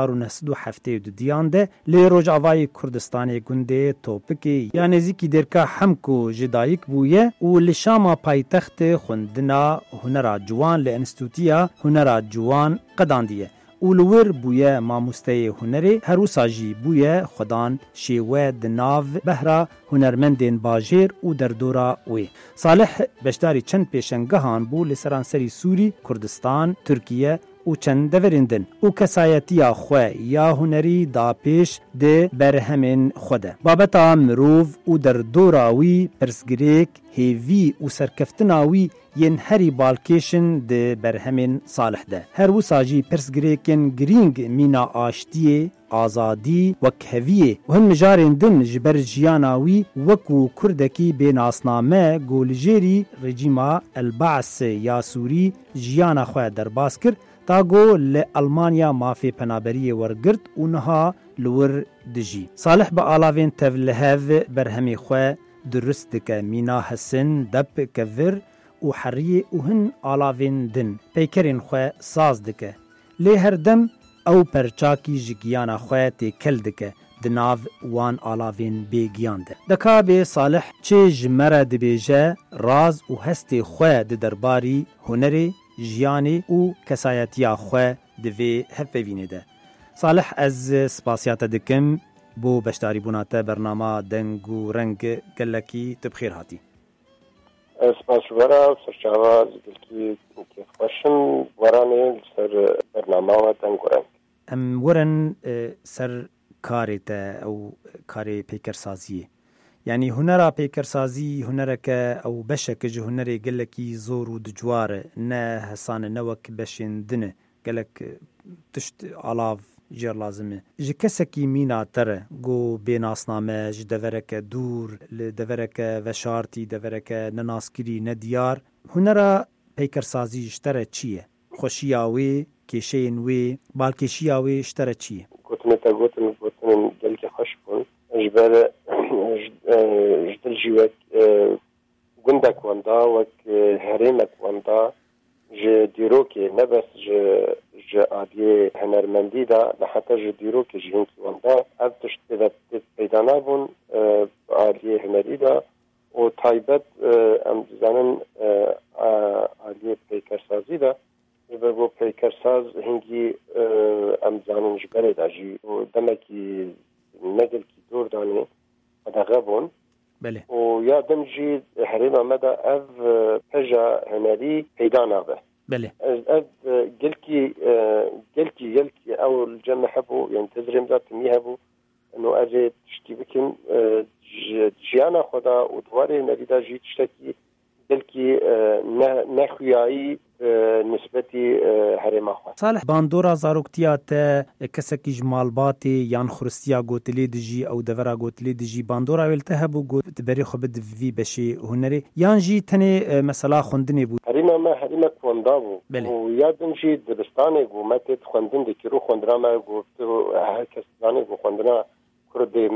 1970 دیانده لی روجاوای کردستان گنده توپکی یعنی زیکی درکا همکو جدایک بویه و لشاما پایتخت خوندنا هنرا جوان لانستوتیا هنرا جوان قداندیه اولور بویه ماموسته هنری هروساجی بویه خدان شیوه دناو بهرا هنرمندین باجیر و دردورا وی صالح بشداری چند پیشنگهان بو لسرانسری سوری کردستان ترکیه و چند دورندن و کسایتی خواه یا هنری دا پیش ده برهمین خوده بابتا مروف و در دوراوی پرسگریک هیوی و سرکفتناوی ین هری بالکیشن ده برهمین صالح ده هر و ساجی پرسگریکن گرینگ مینا آشتیه آزادی و کهویه و هن مجارندن جبر جیاناوی وکو کردکی بین آسنامه گولجیری رژیما البعث یا سوری جیانا خواه در باس کر تاگو لألمانیا مافی پنابری ورگرد اونها لور دجی صالح با آلاوین تولهو برهمی خواه درست دکه مینا حسن دب کور و حریه و هن آلاوین دن پیکرین خواه ساز دکه لی هر دم او پرچاکی جگیانا خواه تی کل دکه دناو وان آلاوین بیگیانده دکا بی صالح چه جمره دبیجه راز و هست خواه درباری هنری جیانی و کسایتیا خواه دوی هفوینه ده صالح از سپاسیات دکم بو بشتاری بوناته برنامه دنگ و رنگ گلکی تبخیر هاتی سپاس ورا سرچاوا دلکی خوشم ورانه سر برنامه دنگ و رنگ ام ورن سر کاری تا او کاری پیکرسازیه یعنی هنرا پیکرسازی هنرک او بشک جه هنری گلکی زور و دجوار نه حسان نوک بشندنه گلک تشت علاف جر لازمه جه کسکی مینا تر گو بیناسنامه جه دورک دور دورک وشارتی دورک نناسکری ندیار هنرا پیکرسازی اشتره چیه؟ خوشیاوی کشینوی بالکشیاوی اشتره چیه؟ گوتن گلکی خوش بون جبر جدل جیوک گندک وندا وک هریمک وندا ج دیروکی نبس ج آدیه هنرمندی دا لحتا ج دیروکی جهنکی وندا از تشت پیدانا بون آدیه هنری دا و تایبت ام زنن آدیه پیکرسازی دا جبر بو پیکرساز هنگی ام زنن جبره دا جی و دمکی نگل کی دور دانه دغه بون بله و یادم جی هریم آمده او پجا هنری پیدا نابه بله از گلکی اول جمع هبو يعني تزرم ذات ميهبو انه اجي تشتي بكن جيانا خدا و دواره هنری دا جی تشتكي گلکی نخویایی نسبتی هرم آخواه صالح باندورا زاروکتیات کسکی جمالباتی یان خورستیا گوتلی دجی او دورا گوتلی دجی باندورا ویلته هبو گوت بری خوب دوی بشی هنری یان جی تنی مثلا خوندنی بود هرم کوندا بو و یادم جی دبستانه گو متت خوندن دکی رو خوندرا ما گفت هر کس دانه گو خوندنا کرده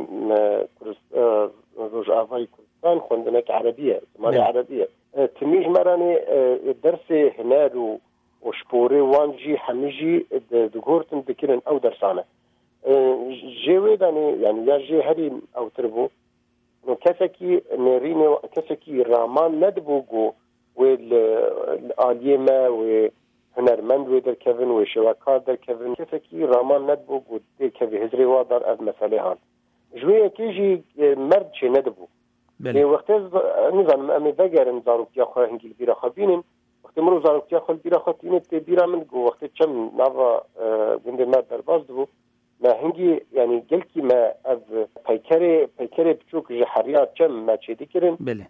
روش آفای کردستان خوندنک عربیه زمان عربیه تمیج مرانی درس هنر و شپوره وانجی همیجی دگورتن دکرن او درسانه جوی دانی یعنی یا جی هری او تربو نو کسکی نرینه کسکی رامان ندبو گو و آلیه ما و هنرمند و در کفن و شواکار در کفن کسکی رامان ندبو گو در کفی هزری وادار از مسئله هان جوی کیجی مرد چه ندبو بله وقتی نظام امی بگرن زاروکتیا خواه هنگیل بیرا خواه بینن وقتی مرو زاروکتیا خواه بیرا خواه تینه تی بیرا من گو وقتی چم ناوا گنده مرد در باز دو ما هنگی یعنی گلکی ما از پیکر بچوک جحریات چم ما چیدی کرن بله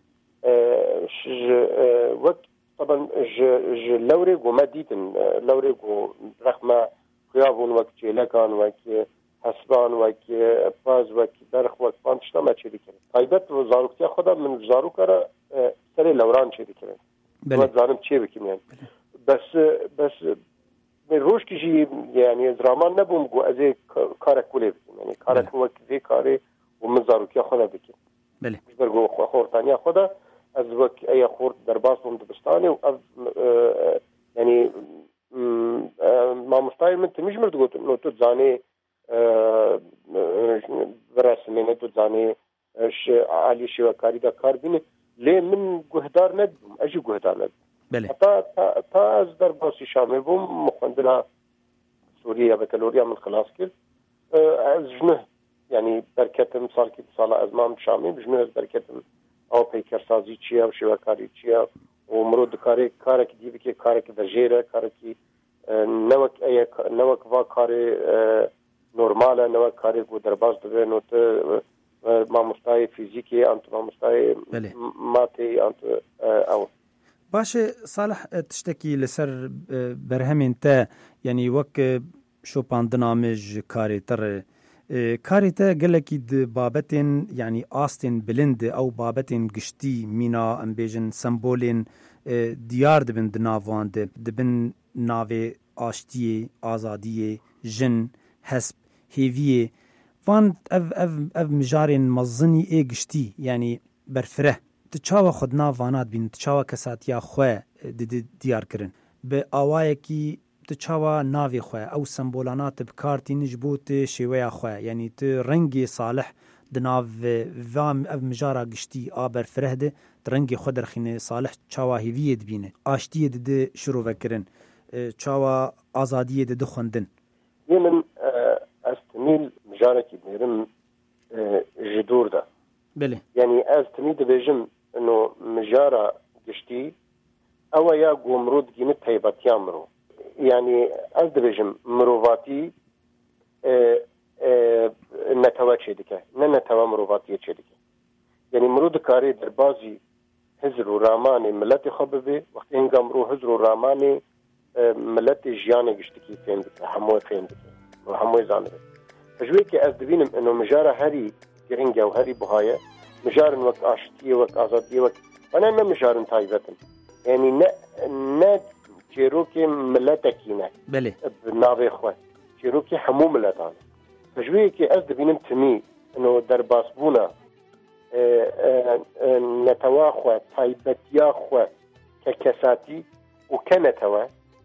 وقت طبعا لوری گو ما دیتن لوری گو رخما خیابون وقت چیلکان وقت حسبان وکی باز وکی برخ وکی پانتشتا ما چیدی کرن تایبت و زاروکتیا خدا من زارو کرا سر لوران چیدی کرن زانم چی بکیم يعني بس روش کیجی يعني زرامان نبوم گو از کارک کوله بکیم يعني کارک وقت زی کاره و من زاروکی خدا بکیم بله برگو خورتانی خدا از وقت ای خورت در باز بوم دبستانی و يعني ما مستعد من تمش مرد قلت إنه تزاني برسمينه تزاني عالي شوكاري دا كار بينه ليه من جهدار ندم أجي جهدار ندم بله تا از در باسی شامل بوم مخندلها سوريا بكالوريا من خلاص كل از جنه يعني بركتم صار كي صار أزمان شامل بجنه بركتم أو بيكر سازي تشيا وشوكاري تشيا ومرود كارك دي بكي كارك درجيرة كارك نوك وا كاري نورماله نوك كاري قو درباز دبه نوت ما مستاي فيزيكي أنت ما مستاي ماتي أنت أو باشه صالح تشتكي لسر برهمين تا يعني وك شو باندنامج كاري تر كاري تا قالك بابتين يعني آستين بلند أو بابتين قشتي مينا أمبيجن سمبولين ديار دبن دنافوان دبن ناوي آشتية آزادية جن حسب هيفية وان اف مجارين مزني اي قشتي يعني برفره تچاوا خود ناوانات بین تچاوا کساتیا خو دیار کرن به اوایکی تچاوا ناوی خو او سمبولانات بکارتی نجبوت شویا خو یعنی ت رنگی صالح دناو وام اف مجارا گشتی ابر فرهده رنگی خو درخینه صالح چاوا هیوید بینه آشتی د شروع وکرن چاوا ازادی د خوندن من استمیل مجارا کی بیرم جدور ده بله يعني از تميد بيجم انه مجارة قشتي او يا قومرود قيمت هيبات يامرو يعني از بيجم مروفاتي نتوا تشيدك نتوا مروفاتي تشيدك يعني مرود كاري دربازي هزرو راماني ملتي خببه وقت انقا مرو هزرو راماني ملتي جياني قشتكي فين بك حموي فين بك وحموي زانبه فجويكي از دبينم انه مجارة هاري جرينجا وهاري بهاية مجارن وقت آشتية وقت آزادية وقت أنا ما مجارن تايبتن يعني نا جيروكي ملتكينا بله بناوي إخوة جيروكي حمو ملتان فجويكي أزد بينم تمي إنه درباسبونا نتواخوة تايبتياخوة ككساتي وكنتوا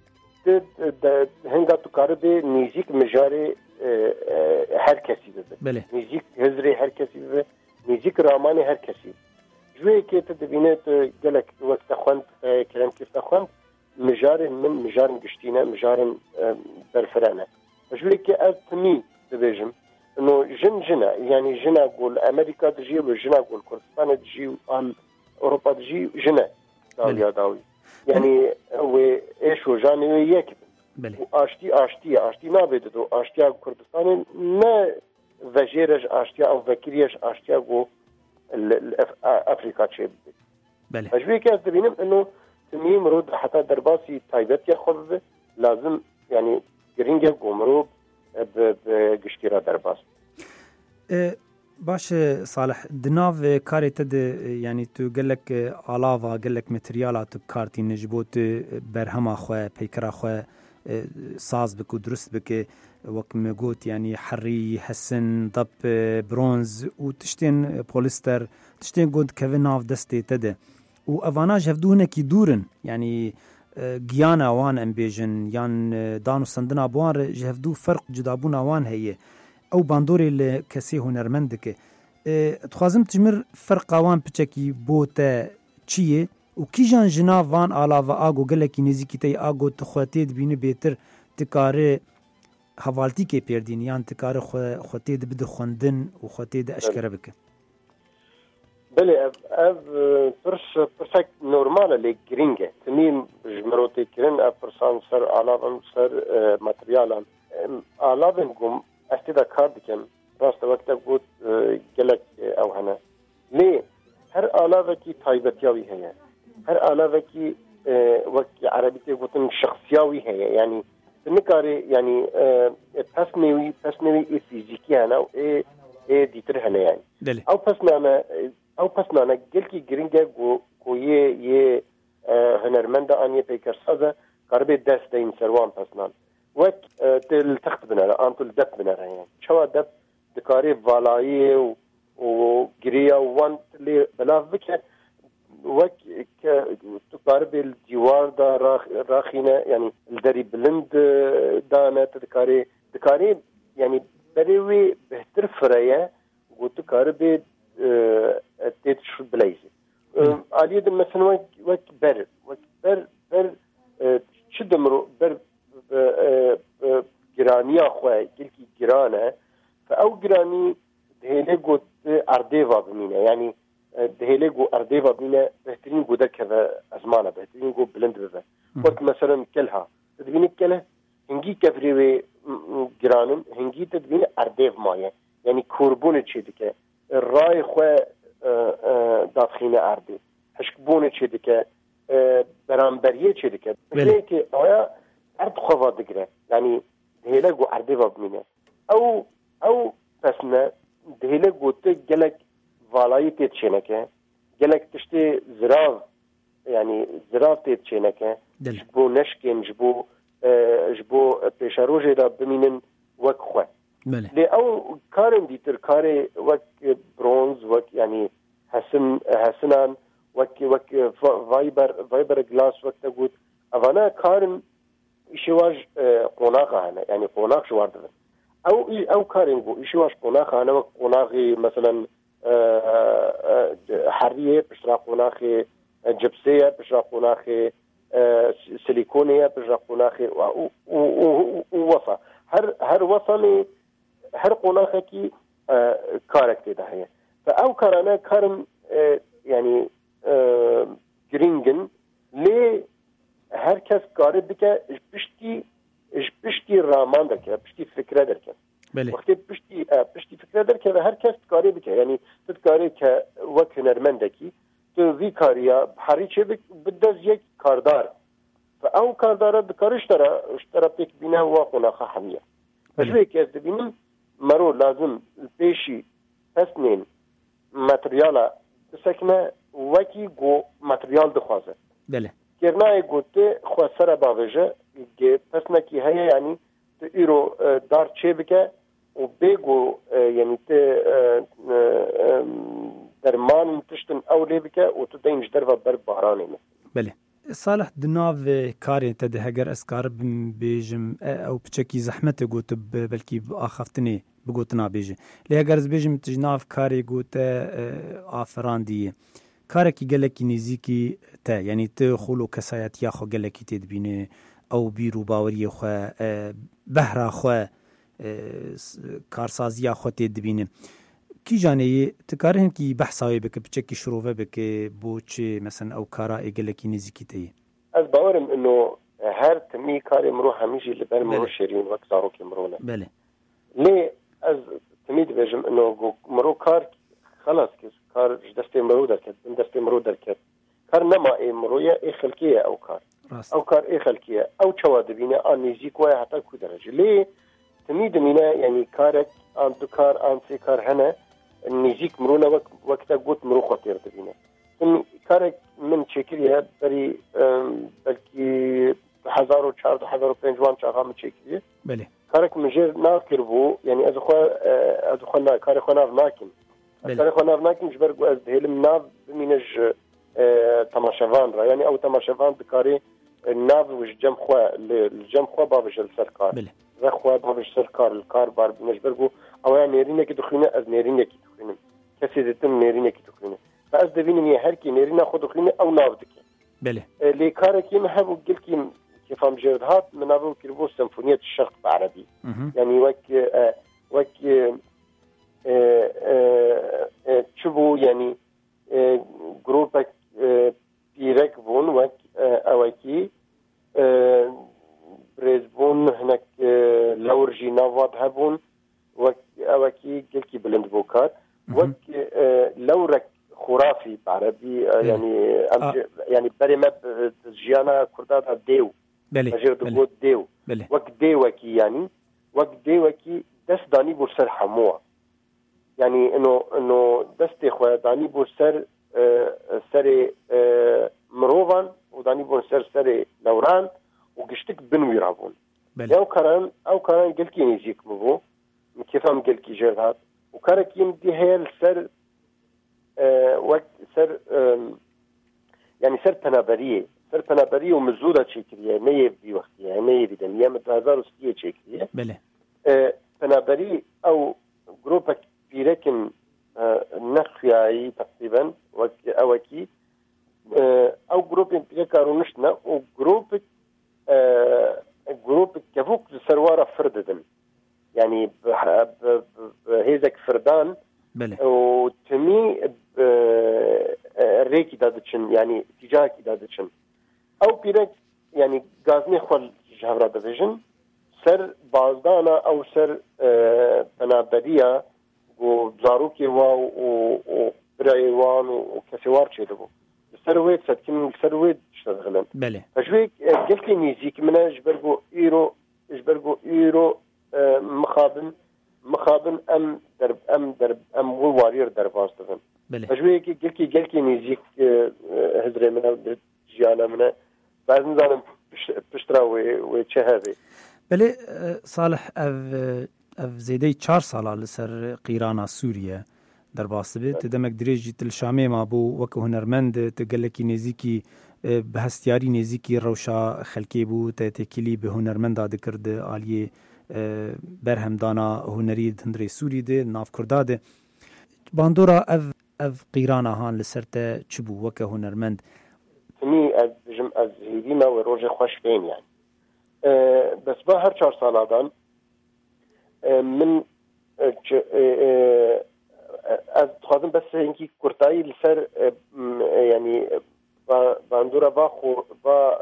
هنگا تقاربه نيزيك مجاري هر کسی بده بله میزیک هزری هر کسی بده میزیک رامانی هر کسی جوی که تدبینه گلک وقت خوند کلام کفت خوند مجار من مجار گشتینه مجار برفرانه جوی که از تمی دبیجم انه جنه يعني جنه قول امريكا تجي وجنه قول كردستان تجي وان اوروبا تجي جنه داوي يعني وايش وجاني يكب بله آشتی نابیده دو آشتیا کردستان نه وجیرش آشتیا او وکریش آشتیا گو افریقا چه بید بله اجوی که از دبینم انه تمیم رود حتی در باسی تایبت یا خود لازم يعني گرینگ گمرو بگشتی را در باس باش صالح دناف كاري تد يعني تو قالك علاوة قالك ماتريالات بكارتي نجبوت برهما خو بيكرا خو ساز بك ودرست بك وكما قلت يعني حري حسن ضب برونز وتشتين بوليستر تشتين قلت كيفن ناف دستي تد وافانا جفدونا كي دورن يعني جيانا وان امبيجن يان دانو سندنا بوان جفدو فرق جدابونا وان هي او باندوري لكسي هنرمندك تخازم تجمر فرق وان بچكي بوتا چيه و کیجان جنا وان علاوه آگو گلکی نزیکی تی آگو تخواتید بینه بیتر تکاره حوالتی که پیردین یان تکاره خواتید بده خوندن و خواتید اشکره بکن بله اف پرسک نورماله لی گرینگه تمیم جمروتی کرن اف پرسان سر علاوه سر ماتریالان علاوه گم استیدا کار دکن راست وقت بود گلک او هنه لی هر علاوه کی تایبتیاوی هیه هر علاوه کی وقت عربی تقولن شخصياوي هي يعني نكاري يعني بسنوي فيزيكي انا او ديتر هنا يعني دلي. او بسنا قلكي جرينجا كو يه هنرمند آنیه پیکر سازه قربی دست دین سروان پسنان وک تل تخت بنره آنتل دب بنره یعنی چوا دب دکاری والایی و گریا وان لی بلاف بکه وک تو قربی الجوار دا راخینه یعنی الدری بلند دانه دکاری یعنی بریوی بهتر فرایه گوتو قربی تیت شد بلیزی علیه دم مثلا وک بر چه دمرو بر گرانیا خواه گلکی گرانه فاو گرانی دهیله گوت اردیوا بمینه یعنی دهیله گو اردیوا بمینه بهترین گوده که ازمانه بهترین گو بلند ببه وقت مثلا کلها تدبینی کله هنگی کفریوی گرانن هنگی تدبینی اردیو مایه یعنی کوربون چی دیگه رای خواه دادخینه اردی حشکبونه چی دیگه برانبریه چی دیگه بله که آیا ارد خواه دگره یعنی دهیله گو اردیوا بمینه او پسنه دهیله گوته گلک والایی تیت چینکه گلک تشتی زراف تیت چینکه جبو نشکن جبو پیشاروژه دا بمینن وک خواه لی او کارن دیتر کاری وک برونز وک یعنی حسنان وک وایبر گلاس وک تگود اوانا کارن ایشواج قناقه هنه یعنی قناق شوار دادن او کارن بو ایشواج قناقه هنه وک قناقی مثلا حریه پشرا قناقی جبسیه پشرا قناقی سیلیکونیه پشرا قناقی ووصا هر وصلی هر قناقه کی کارک دیده هیه فاو کارانه کارن یعنی گرینگن لی هر کس کاری بکه پشتی رامان درکه پشتی فکره درکه وقتی پشتی فکره درکه و هر کس کاری بکه یعنی تد کاری که وک هنرمنده کی تو وی کاریا بحری چه بدز یک کاردار و او کارداره دکارش اشترا پیک بینه و قناقه حمیه فشوی که از دبینم مرو لازم پیشی پسنین ماتریالا بسکنه وکی گو ماتریال دخوازه بله کرنای گوته خواسره باوجه که پسنه کی هیا یعنی تو ایرو دار چه بکه و بگو یعنی تو درمان تشتن اولی بکه و تو دینج در و بر بارانه بله صالح دناو کاری تده هگر اسکار بیجم او بچکی زحمت گوت بلکی آخفتنی بگوتنا بیجه لی اگر از بیجم تجناف کاری گوت آفراندیه کارکی گلکی نزیکی تا یعنی تو خلو کسایتی خو گلکی تدبینه او بیرو باوری خو بهرا خو کارسازی خو تدبینه کی جانه تکارهن کی بحثای بک بچکی شروع بک بوچ مثلا او کارا گلکی نزیکی تی از باورم انه هر تمی کار مرو همیشه لبر مرو شیرین وقت زارو که مرونه بله لی از تمید بجم انه مرو کار خلاص که کار دست مرو درکت دست مرو درکت کار نما ای مرویا ای خلقیه او کار او کار ای خلقیه او چواد بینه آن نزیک وای حتی کو درجه لی تمید مینه یعنی کارک آن دو کار آن سی کار هنه نزیک مرونه وقتا گوت مرو خاطر دبینه کارک من چکریه بری بلکی 1400 چاقا من چکریه بله کارک مجر ناکر بو یعنی از خو کار خو ناف ناکن کار خو ناف ناکن جبر از دهلم ناف بمینج تماشاوان را یعنی او تماشاوان بکاری ناف وش جم خو بابش السرکار بله رخوا بابش سرکار الکار بار بمش برگو او یا نیرینه که دخینه از نیرینه که دخینه کسی دیتم نیرینه که دخینه فاز دبینم یه هر کی نیرینه خود دخینه او ناف دکی بله لی کارکی محبو گل کی كيفهم جهدهات من أبو كربو سيمفونية الشرق العربي يعني وك تشبو يعني جروبك بيركبون وك أوكي بريزبون هناك لورجي نافات هبون وك أوكي كلكي بلند بوكات وك لورك خرافي بعربي يعني بريمة جيانا كردات ديو مجرد دقود ديو وك ديوكي يعني وك ديوكي دست داني بورسر حموه يعني انه دست اخوة داني بورسر سر مروفان وداني بون سر لوران وقشتك بنوي رابون او كاران قلكي نيزيك مبو كيفهم قلكي جرهات وكارك يمدي هيل سر وقت سر يعني سر پنابریه ومزوره چیکریه نه بی وقتیه نه بیدم یا مت 2003 چیکریه بله پنابری او گروپ پیرکن نخیایی تقریبا او کی او گروپ پیرکارونشنا او گروپ كفوك سروارة فرددن يعني هيزك فردان بله وتمي ريكي دادتشن يعني تجاكي دادتشن او بيرك يعني غازني خل جهرة دفيجن سر بازدانا او سر بنابدية وزاروكي وبرايوان وكسوار شيدبو سرويت سدكن سرويت شتغلن بله فشويك قلت لي نيزيك من جبرجو ايرو مخابن ام درب وارير درباستن بله فشويك قلت لي نيزيك هزري من جيانا من بعد نظام بشترا وشهادي بله صالح اف زيدي 4 سالا لسر قيرانا سوريا درباست بيت دمك دريجي تلشامي ما بو وك هنرمند تقلكي نزيكي بهستياري نزيكي روشا خلكي بو تتكلي بهنرمند دكرد علي برهم دانا هنري هندري سوري دي ناف كرداد باندورا اف قيرانا هان لسرته تشبو وك هنرمند تمي جم از هيديما وروج خوش فين يعني بس با هر 4 سالادان من از خواهدم بس اینکی کرتایی لسر يعني باندورا با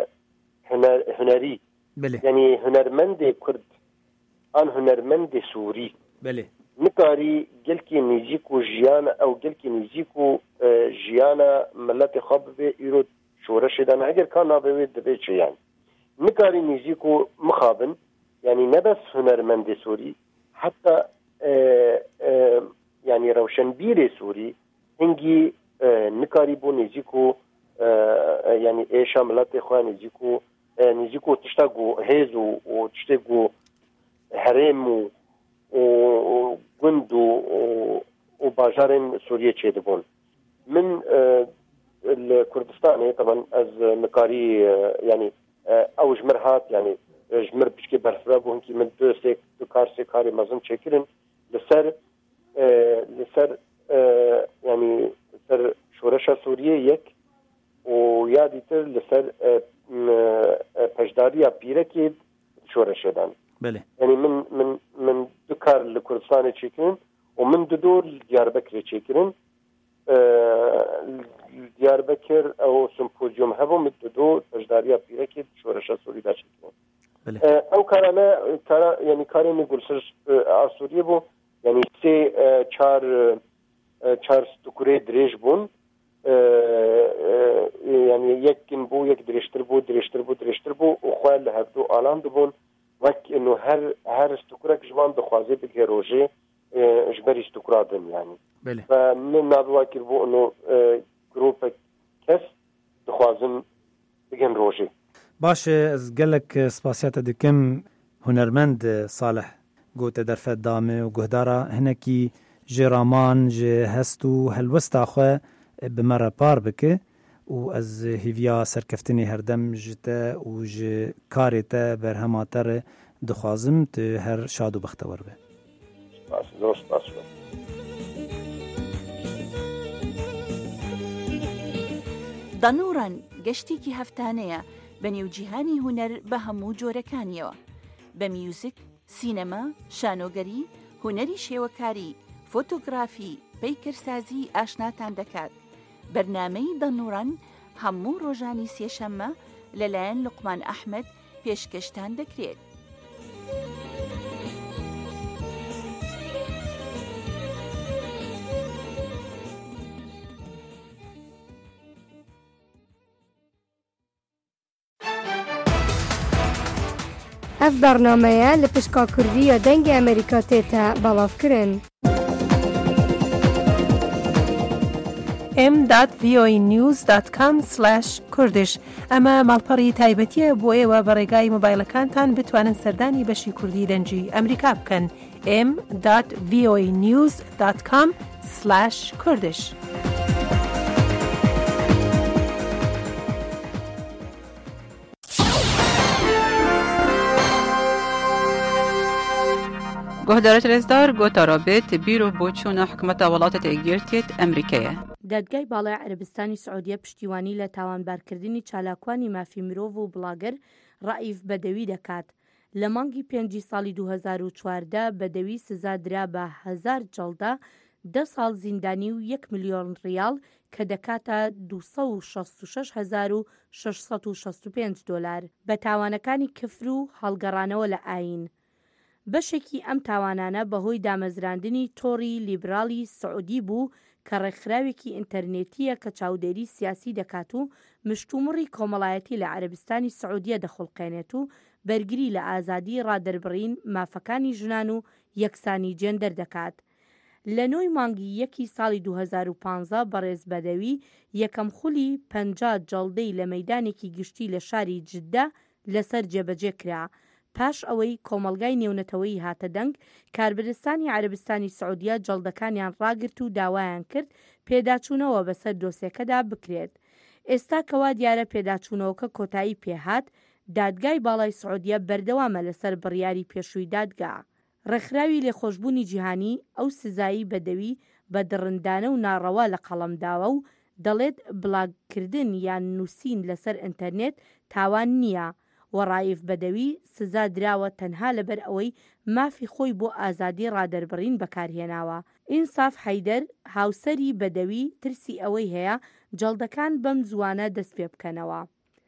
هنری بله يعني هنرمند کرد آن هنرمند سوری بله نکاری گلکی نزیکو جیانا او گلکی نزیکو جیانا ملت خواب به ایرو شورش دان اگر کان نابوی دبی چه يعني نکاری نزیکو مخابن يعني نبس هنرمند سوری حتى يعني روشنبير سوري هنجي نكاري بو نيجيكو يعني ايش عملت اخوان نيجيكو تشتاقو هيزو وتشتاقو هرم وجندو وباجارين سوريا تشيدبون من الكردستان طبعا از نكاري يعني او جمرهات يعني جمر بشكي برفرابو هنكي من دو كاري مازن تشكرن لسر يعني لسر شورشة سورية يك وياديتر لسر پجدارية بيركيد شورشة دان بله يعني من دكار لكردستان تشكرن ومن دور دياربكر تشكرن دياربكر او سمبوزيوم هبو من دور پجدارية بيركيد شورشة سورية دا تشكرن او كارا يعني كاري نقول سر سوريا بو يعني سي چار ستوكوري دريج بون يعني يكن بو يك دريشتر بو وخوال لهفدو آلان بون وك انه هر ستوكورك جوان دخوازي بك روجي جبري ستوكرادن يعني بله فمن نادواكر بو انه جروب كس دخوازن بكن روجي باش از گلک سپاسیات دکم هنرمند صالح گوته درفت دامه و گهدارا هنکی جرامان جه هستو هلوستا خواه بمره پار بکه و از هیویا سرکفتنی هردم جته و جه کارتا برهماتر دخوازم ته هر شاد و بختور به سپاس دانوران گشتێکی هەفتانەیە بە نێوجیهانی هونەر بە هەموو جۆرەکانیەوە بە میوزیک، سینەما، شانۆگەری، هونەری شێوەکاری، فۆتۆگرافی، پەیکەرسازی ئاشناتان دەکات. بەرنامەی دانوران هەموو ڕۆژانی سێشەممە لەلایەن لوقمان ئەحمەد پێشکەشتان دەکرێت. اف برنامه لپشکا کردی دنگ امریکا تیتا بلاف کرن. m.voanews.com/kurdish ئەمە ماڵپەڕی تایبەتیە بۆ ئێوە بە ڕێگای مۆبایلەکانتان بتوانن سەردانی بەشی کوردی دەنجی ئەمریکا بکەن. m.voanews.com/kurdish. گهدارت رزدار گوتارابت بیرو بوچون حکومت ولاتت ایگیرتیت امریکیه. دادگای باڵای عەربستانی سعودیە پشتیوانی لە تاوانبارکردنی چالاکوانی مافی مرۆڤ و بڵاگەر ڕائیف بەدەوی دەکات. لە مانگی 5 ساڵی 2014 بەدەوی سزا درا بە 1000 جەڵدا 10 ساڵ زیندانی و 1 ملیۆن ریال کە دەکاتە 266,665 دلار بە تاوانەکانی کفر و هەڵگەڕانەوە لە ئاین. بەشێکی ئەم تاوانانە بەهۆی دامەزراندنی تۆڕی لیبرالی سعودی بوو کە ڕێکخراوێکی ئینتەرنێتیە کە چاودێری سیاسی دەکات و مشتومڕی کۆمەڵایەتی لە عەربستانی سعودیە دەخڵقێنێت و بەرگری لە ئازادی ڕادەربڕین مافەکانی ژنان و یەکسانی جێندەر دەکات. لە 9 مانگی 1 ساڵی 2015 بەڕێز بەدەوی یەکەم خولی 50 جەڵدەی لە مەیدانێکی گشتی لە شاری جدە لەسەر جێبەجێ کرا. پاش ئەوەی کۆمەلگای نێونەتەوەی هاتە دەنگ کاربەدەستانی عەربستانی سعودیە جەڵدەکانیان ڕاگرت و داوایان کرد پێداچوونەوە بەسەر دۆسیەکەدا بکرێت. ئێستا کەوا دیارە پێداچوونەوەکە کۆتایی پێهات، دادگای باڵای سعودیە بەردەوامە لەسەر بڕیاری پێشووی دادگا. ڕێکخراوی لێخۆشبوونی جیهانی ئەو سزایی بەدەوی بە دڕندانە و ناڕەوا لە قەڵەمداوە و دەڵێت بڵاگکردن یان نووسین لەسەر ئینتەرنێت تاوان نییە. و ڕائیف بەدەوی سزا دراوە تەنها لەبەر ئەوەی مافی خۆی بۆ ئازادی ڕادەربڕین بەکارهێناوە. ئینساف حەیدەر هاوسەری بەدەوی ترسی ئەوەی هەیە جەڵدەکان بەم زوانە دەست پێ بکەنەوە.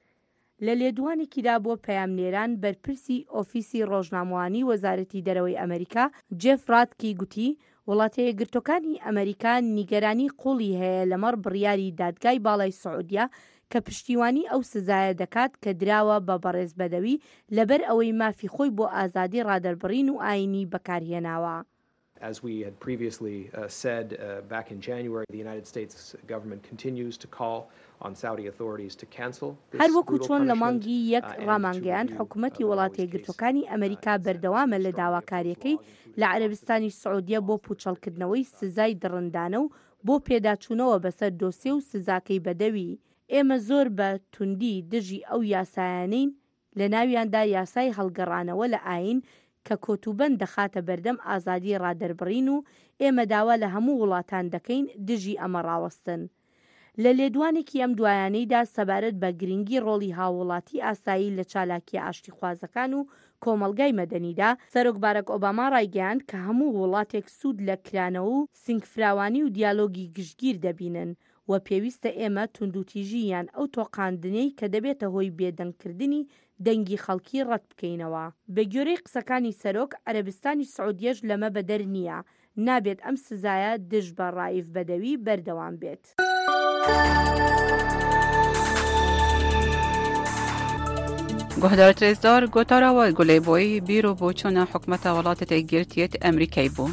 لە لێدوانێکیدا بۆ پەیامنێران بەرپرسی ئۆفیسی ڕۆژنامەوانی وەزارەتی دەرەوەی ئەمریکا جێف راتکی گوتی وڵاتە یەکگرتوەکانی ئەمریکا نیگەرانی قوڵی هەیە لەمەڕ بڕیاری دادگای باڵای سعودیە کە پشتیوانی ئەو سزایە دەکات کە دراوە بە بەڕێز بەدەوی لەبەر ئەوەی مافی خۆی بۆ ئازادی ڕادەربڕین و ئاینی بەکارهێناوە. As we had previously said back in January, the United States government continues to call on Saudi authorities to cancel this هەر وەکو چۆن لە مانگی 1 ڕامانگەیان حکوومەتی وڵاتە یەکگرتوەکانی ئەمریکا بەردەوامە لە داواکاریەکەی لە عەربستانی سعودیە بۆ پوچەڵکردنەوەی سزای دڕندانە و بۆ پێداچوونەوە بەسەر دۆسیە و سزاکەی بەدەوی. ئێمە زۆر بە توندی دژی ئەو یاسایانین لە ناویاندا یاسای هەڵگەڕانەوە لە ئاین کە کۆتوبەند دەخاتە بەردەم ئازادی ڕادەربڕین و ئێمە داوا لە هەموو وڵاتان دەکەین دژی ئەمە ڕاوەستن. لە لێدوانێکی ئەم دوایانەیدا سەبارەت بە گرنگی ڕۆڵی هاوڵاتی ئاسایی لە چالاکی ئاشتی خوازەکان و کۆمەلگای مەدەنیدا سەرۆک باراک ئۆباما ڕایگەیاند کە هەموو وڵاتێک سوود لە کرانەوە و سنگفراوانی و دیالۆگی گشتگیر دەبینن و پێویستە ئێمە توندوتیژیان ئەو تۆقاندنەی کە دەبێتە هۆی بێدەنگکردنی دەنگی خەڵکی ڕەت بکەینەوە. بە گوێرەی قسەکانی سەرۆک عەربستانی سعودیەش لەمە بەدەر نییە، نابێت ئەم سزایە دژ بە ڕائیف بەدەوی بەردەوام بێت. گهدارت رزدار گوتاراوە گولێبۆی بیرو بۆچۆنە حکومەتە وڵاتە یەکگرتوێت ئەمریکای بوو.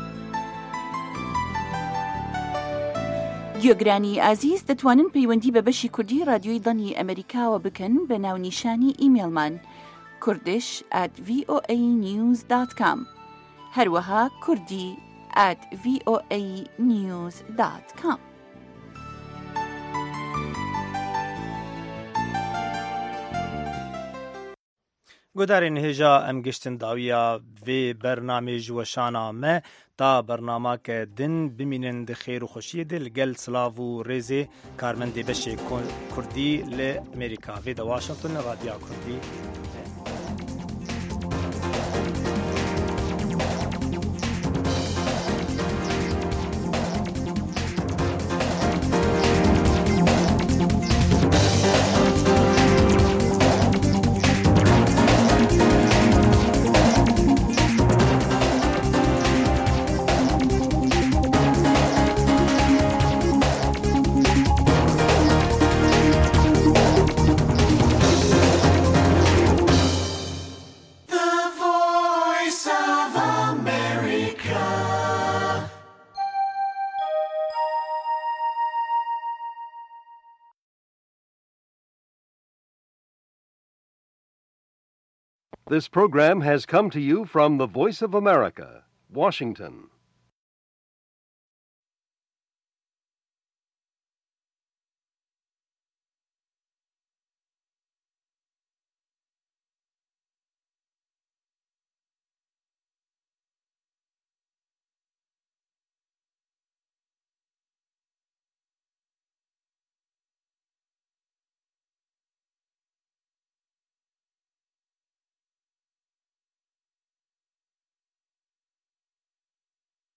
گوێگرانی ئازیز دەتوانن پەیوەندی بە بەشی کوردی رادیۆی دڵنی ئەمریکاوە بکەن بە ناونیشانی ئیمێلمان kurdish@voanews.com هەروەها kurdi@voanews.com. گۆدارên hêja em giştin dawiya vê bernamê ji weşana me ta bernamake din bimînin di xêr û xweşiyê de li gel silav û rêzê karmendê beşê Kurdî li Amerîka vê de Washington Radya Kurdî. This program has come to you from the Voice of America, Washington.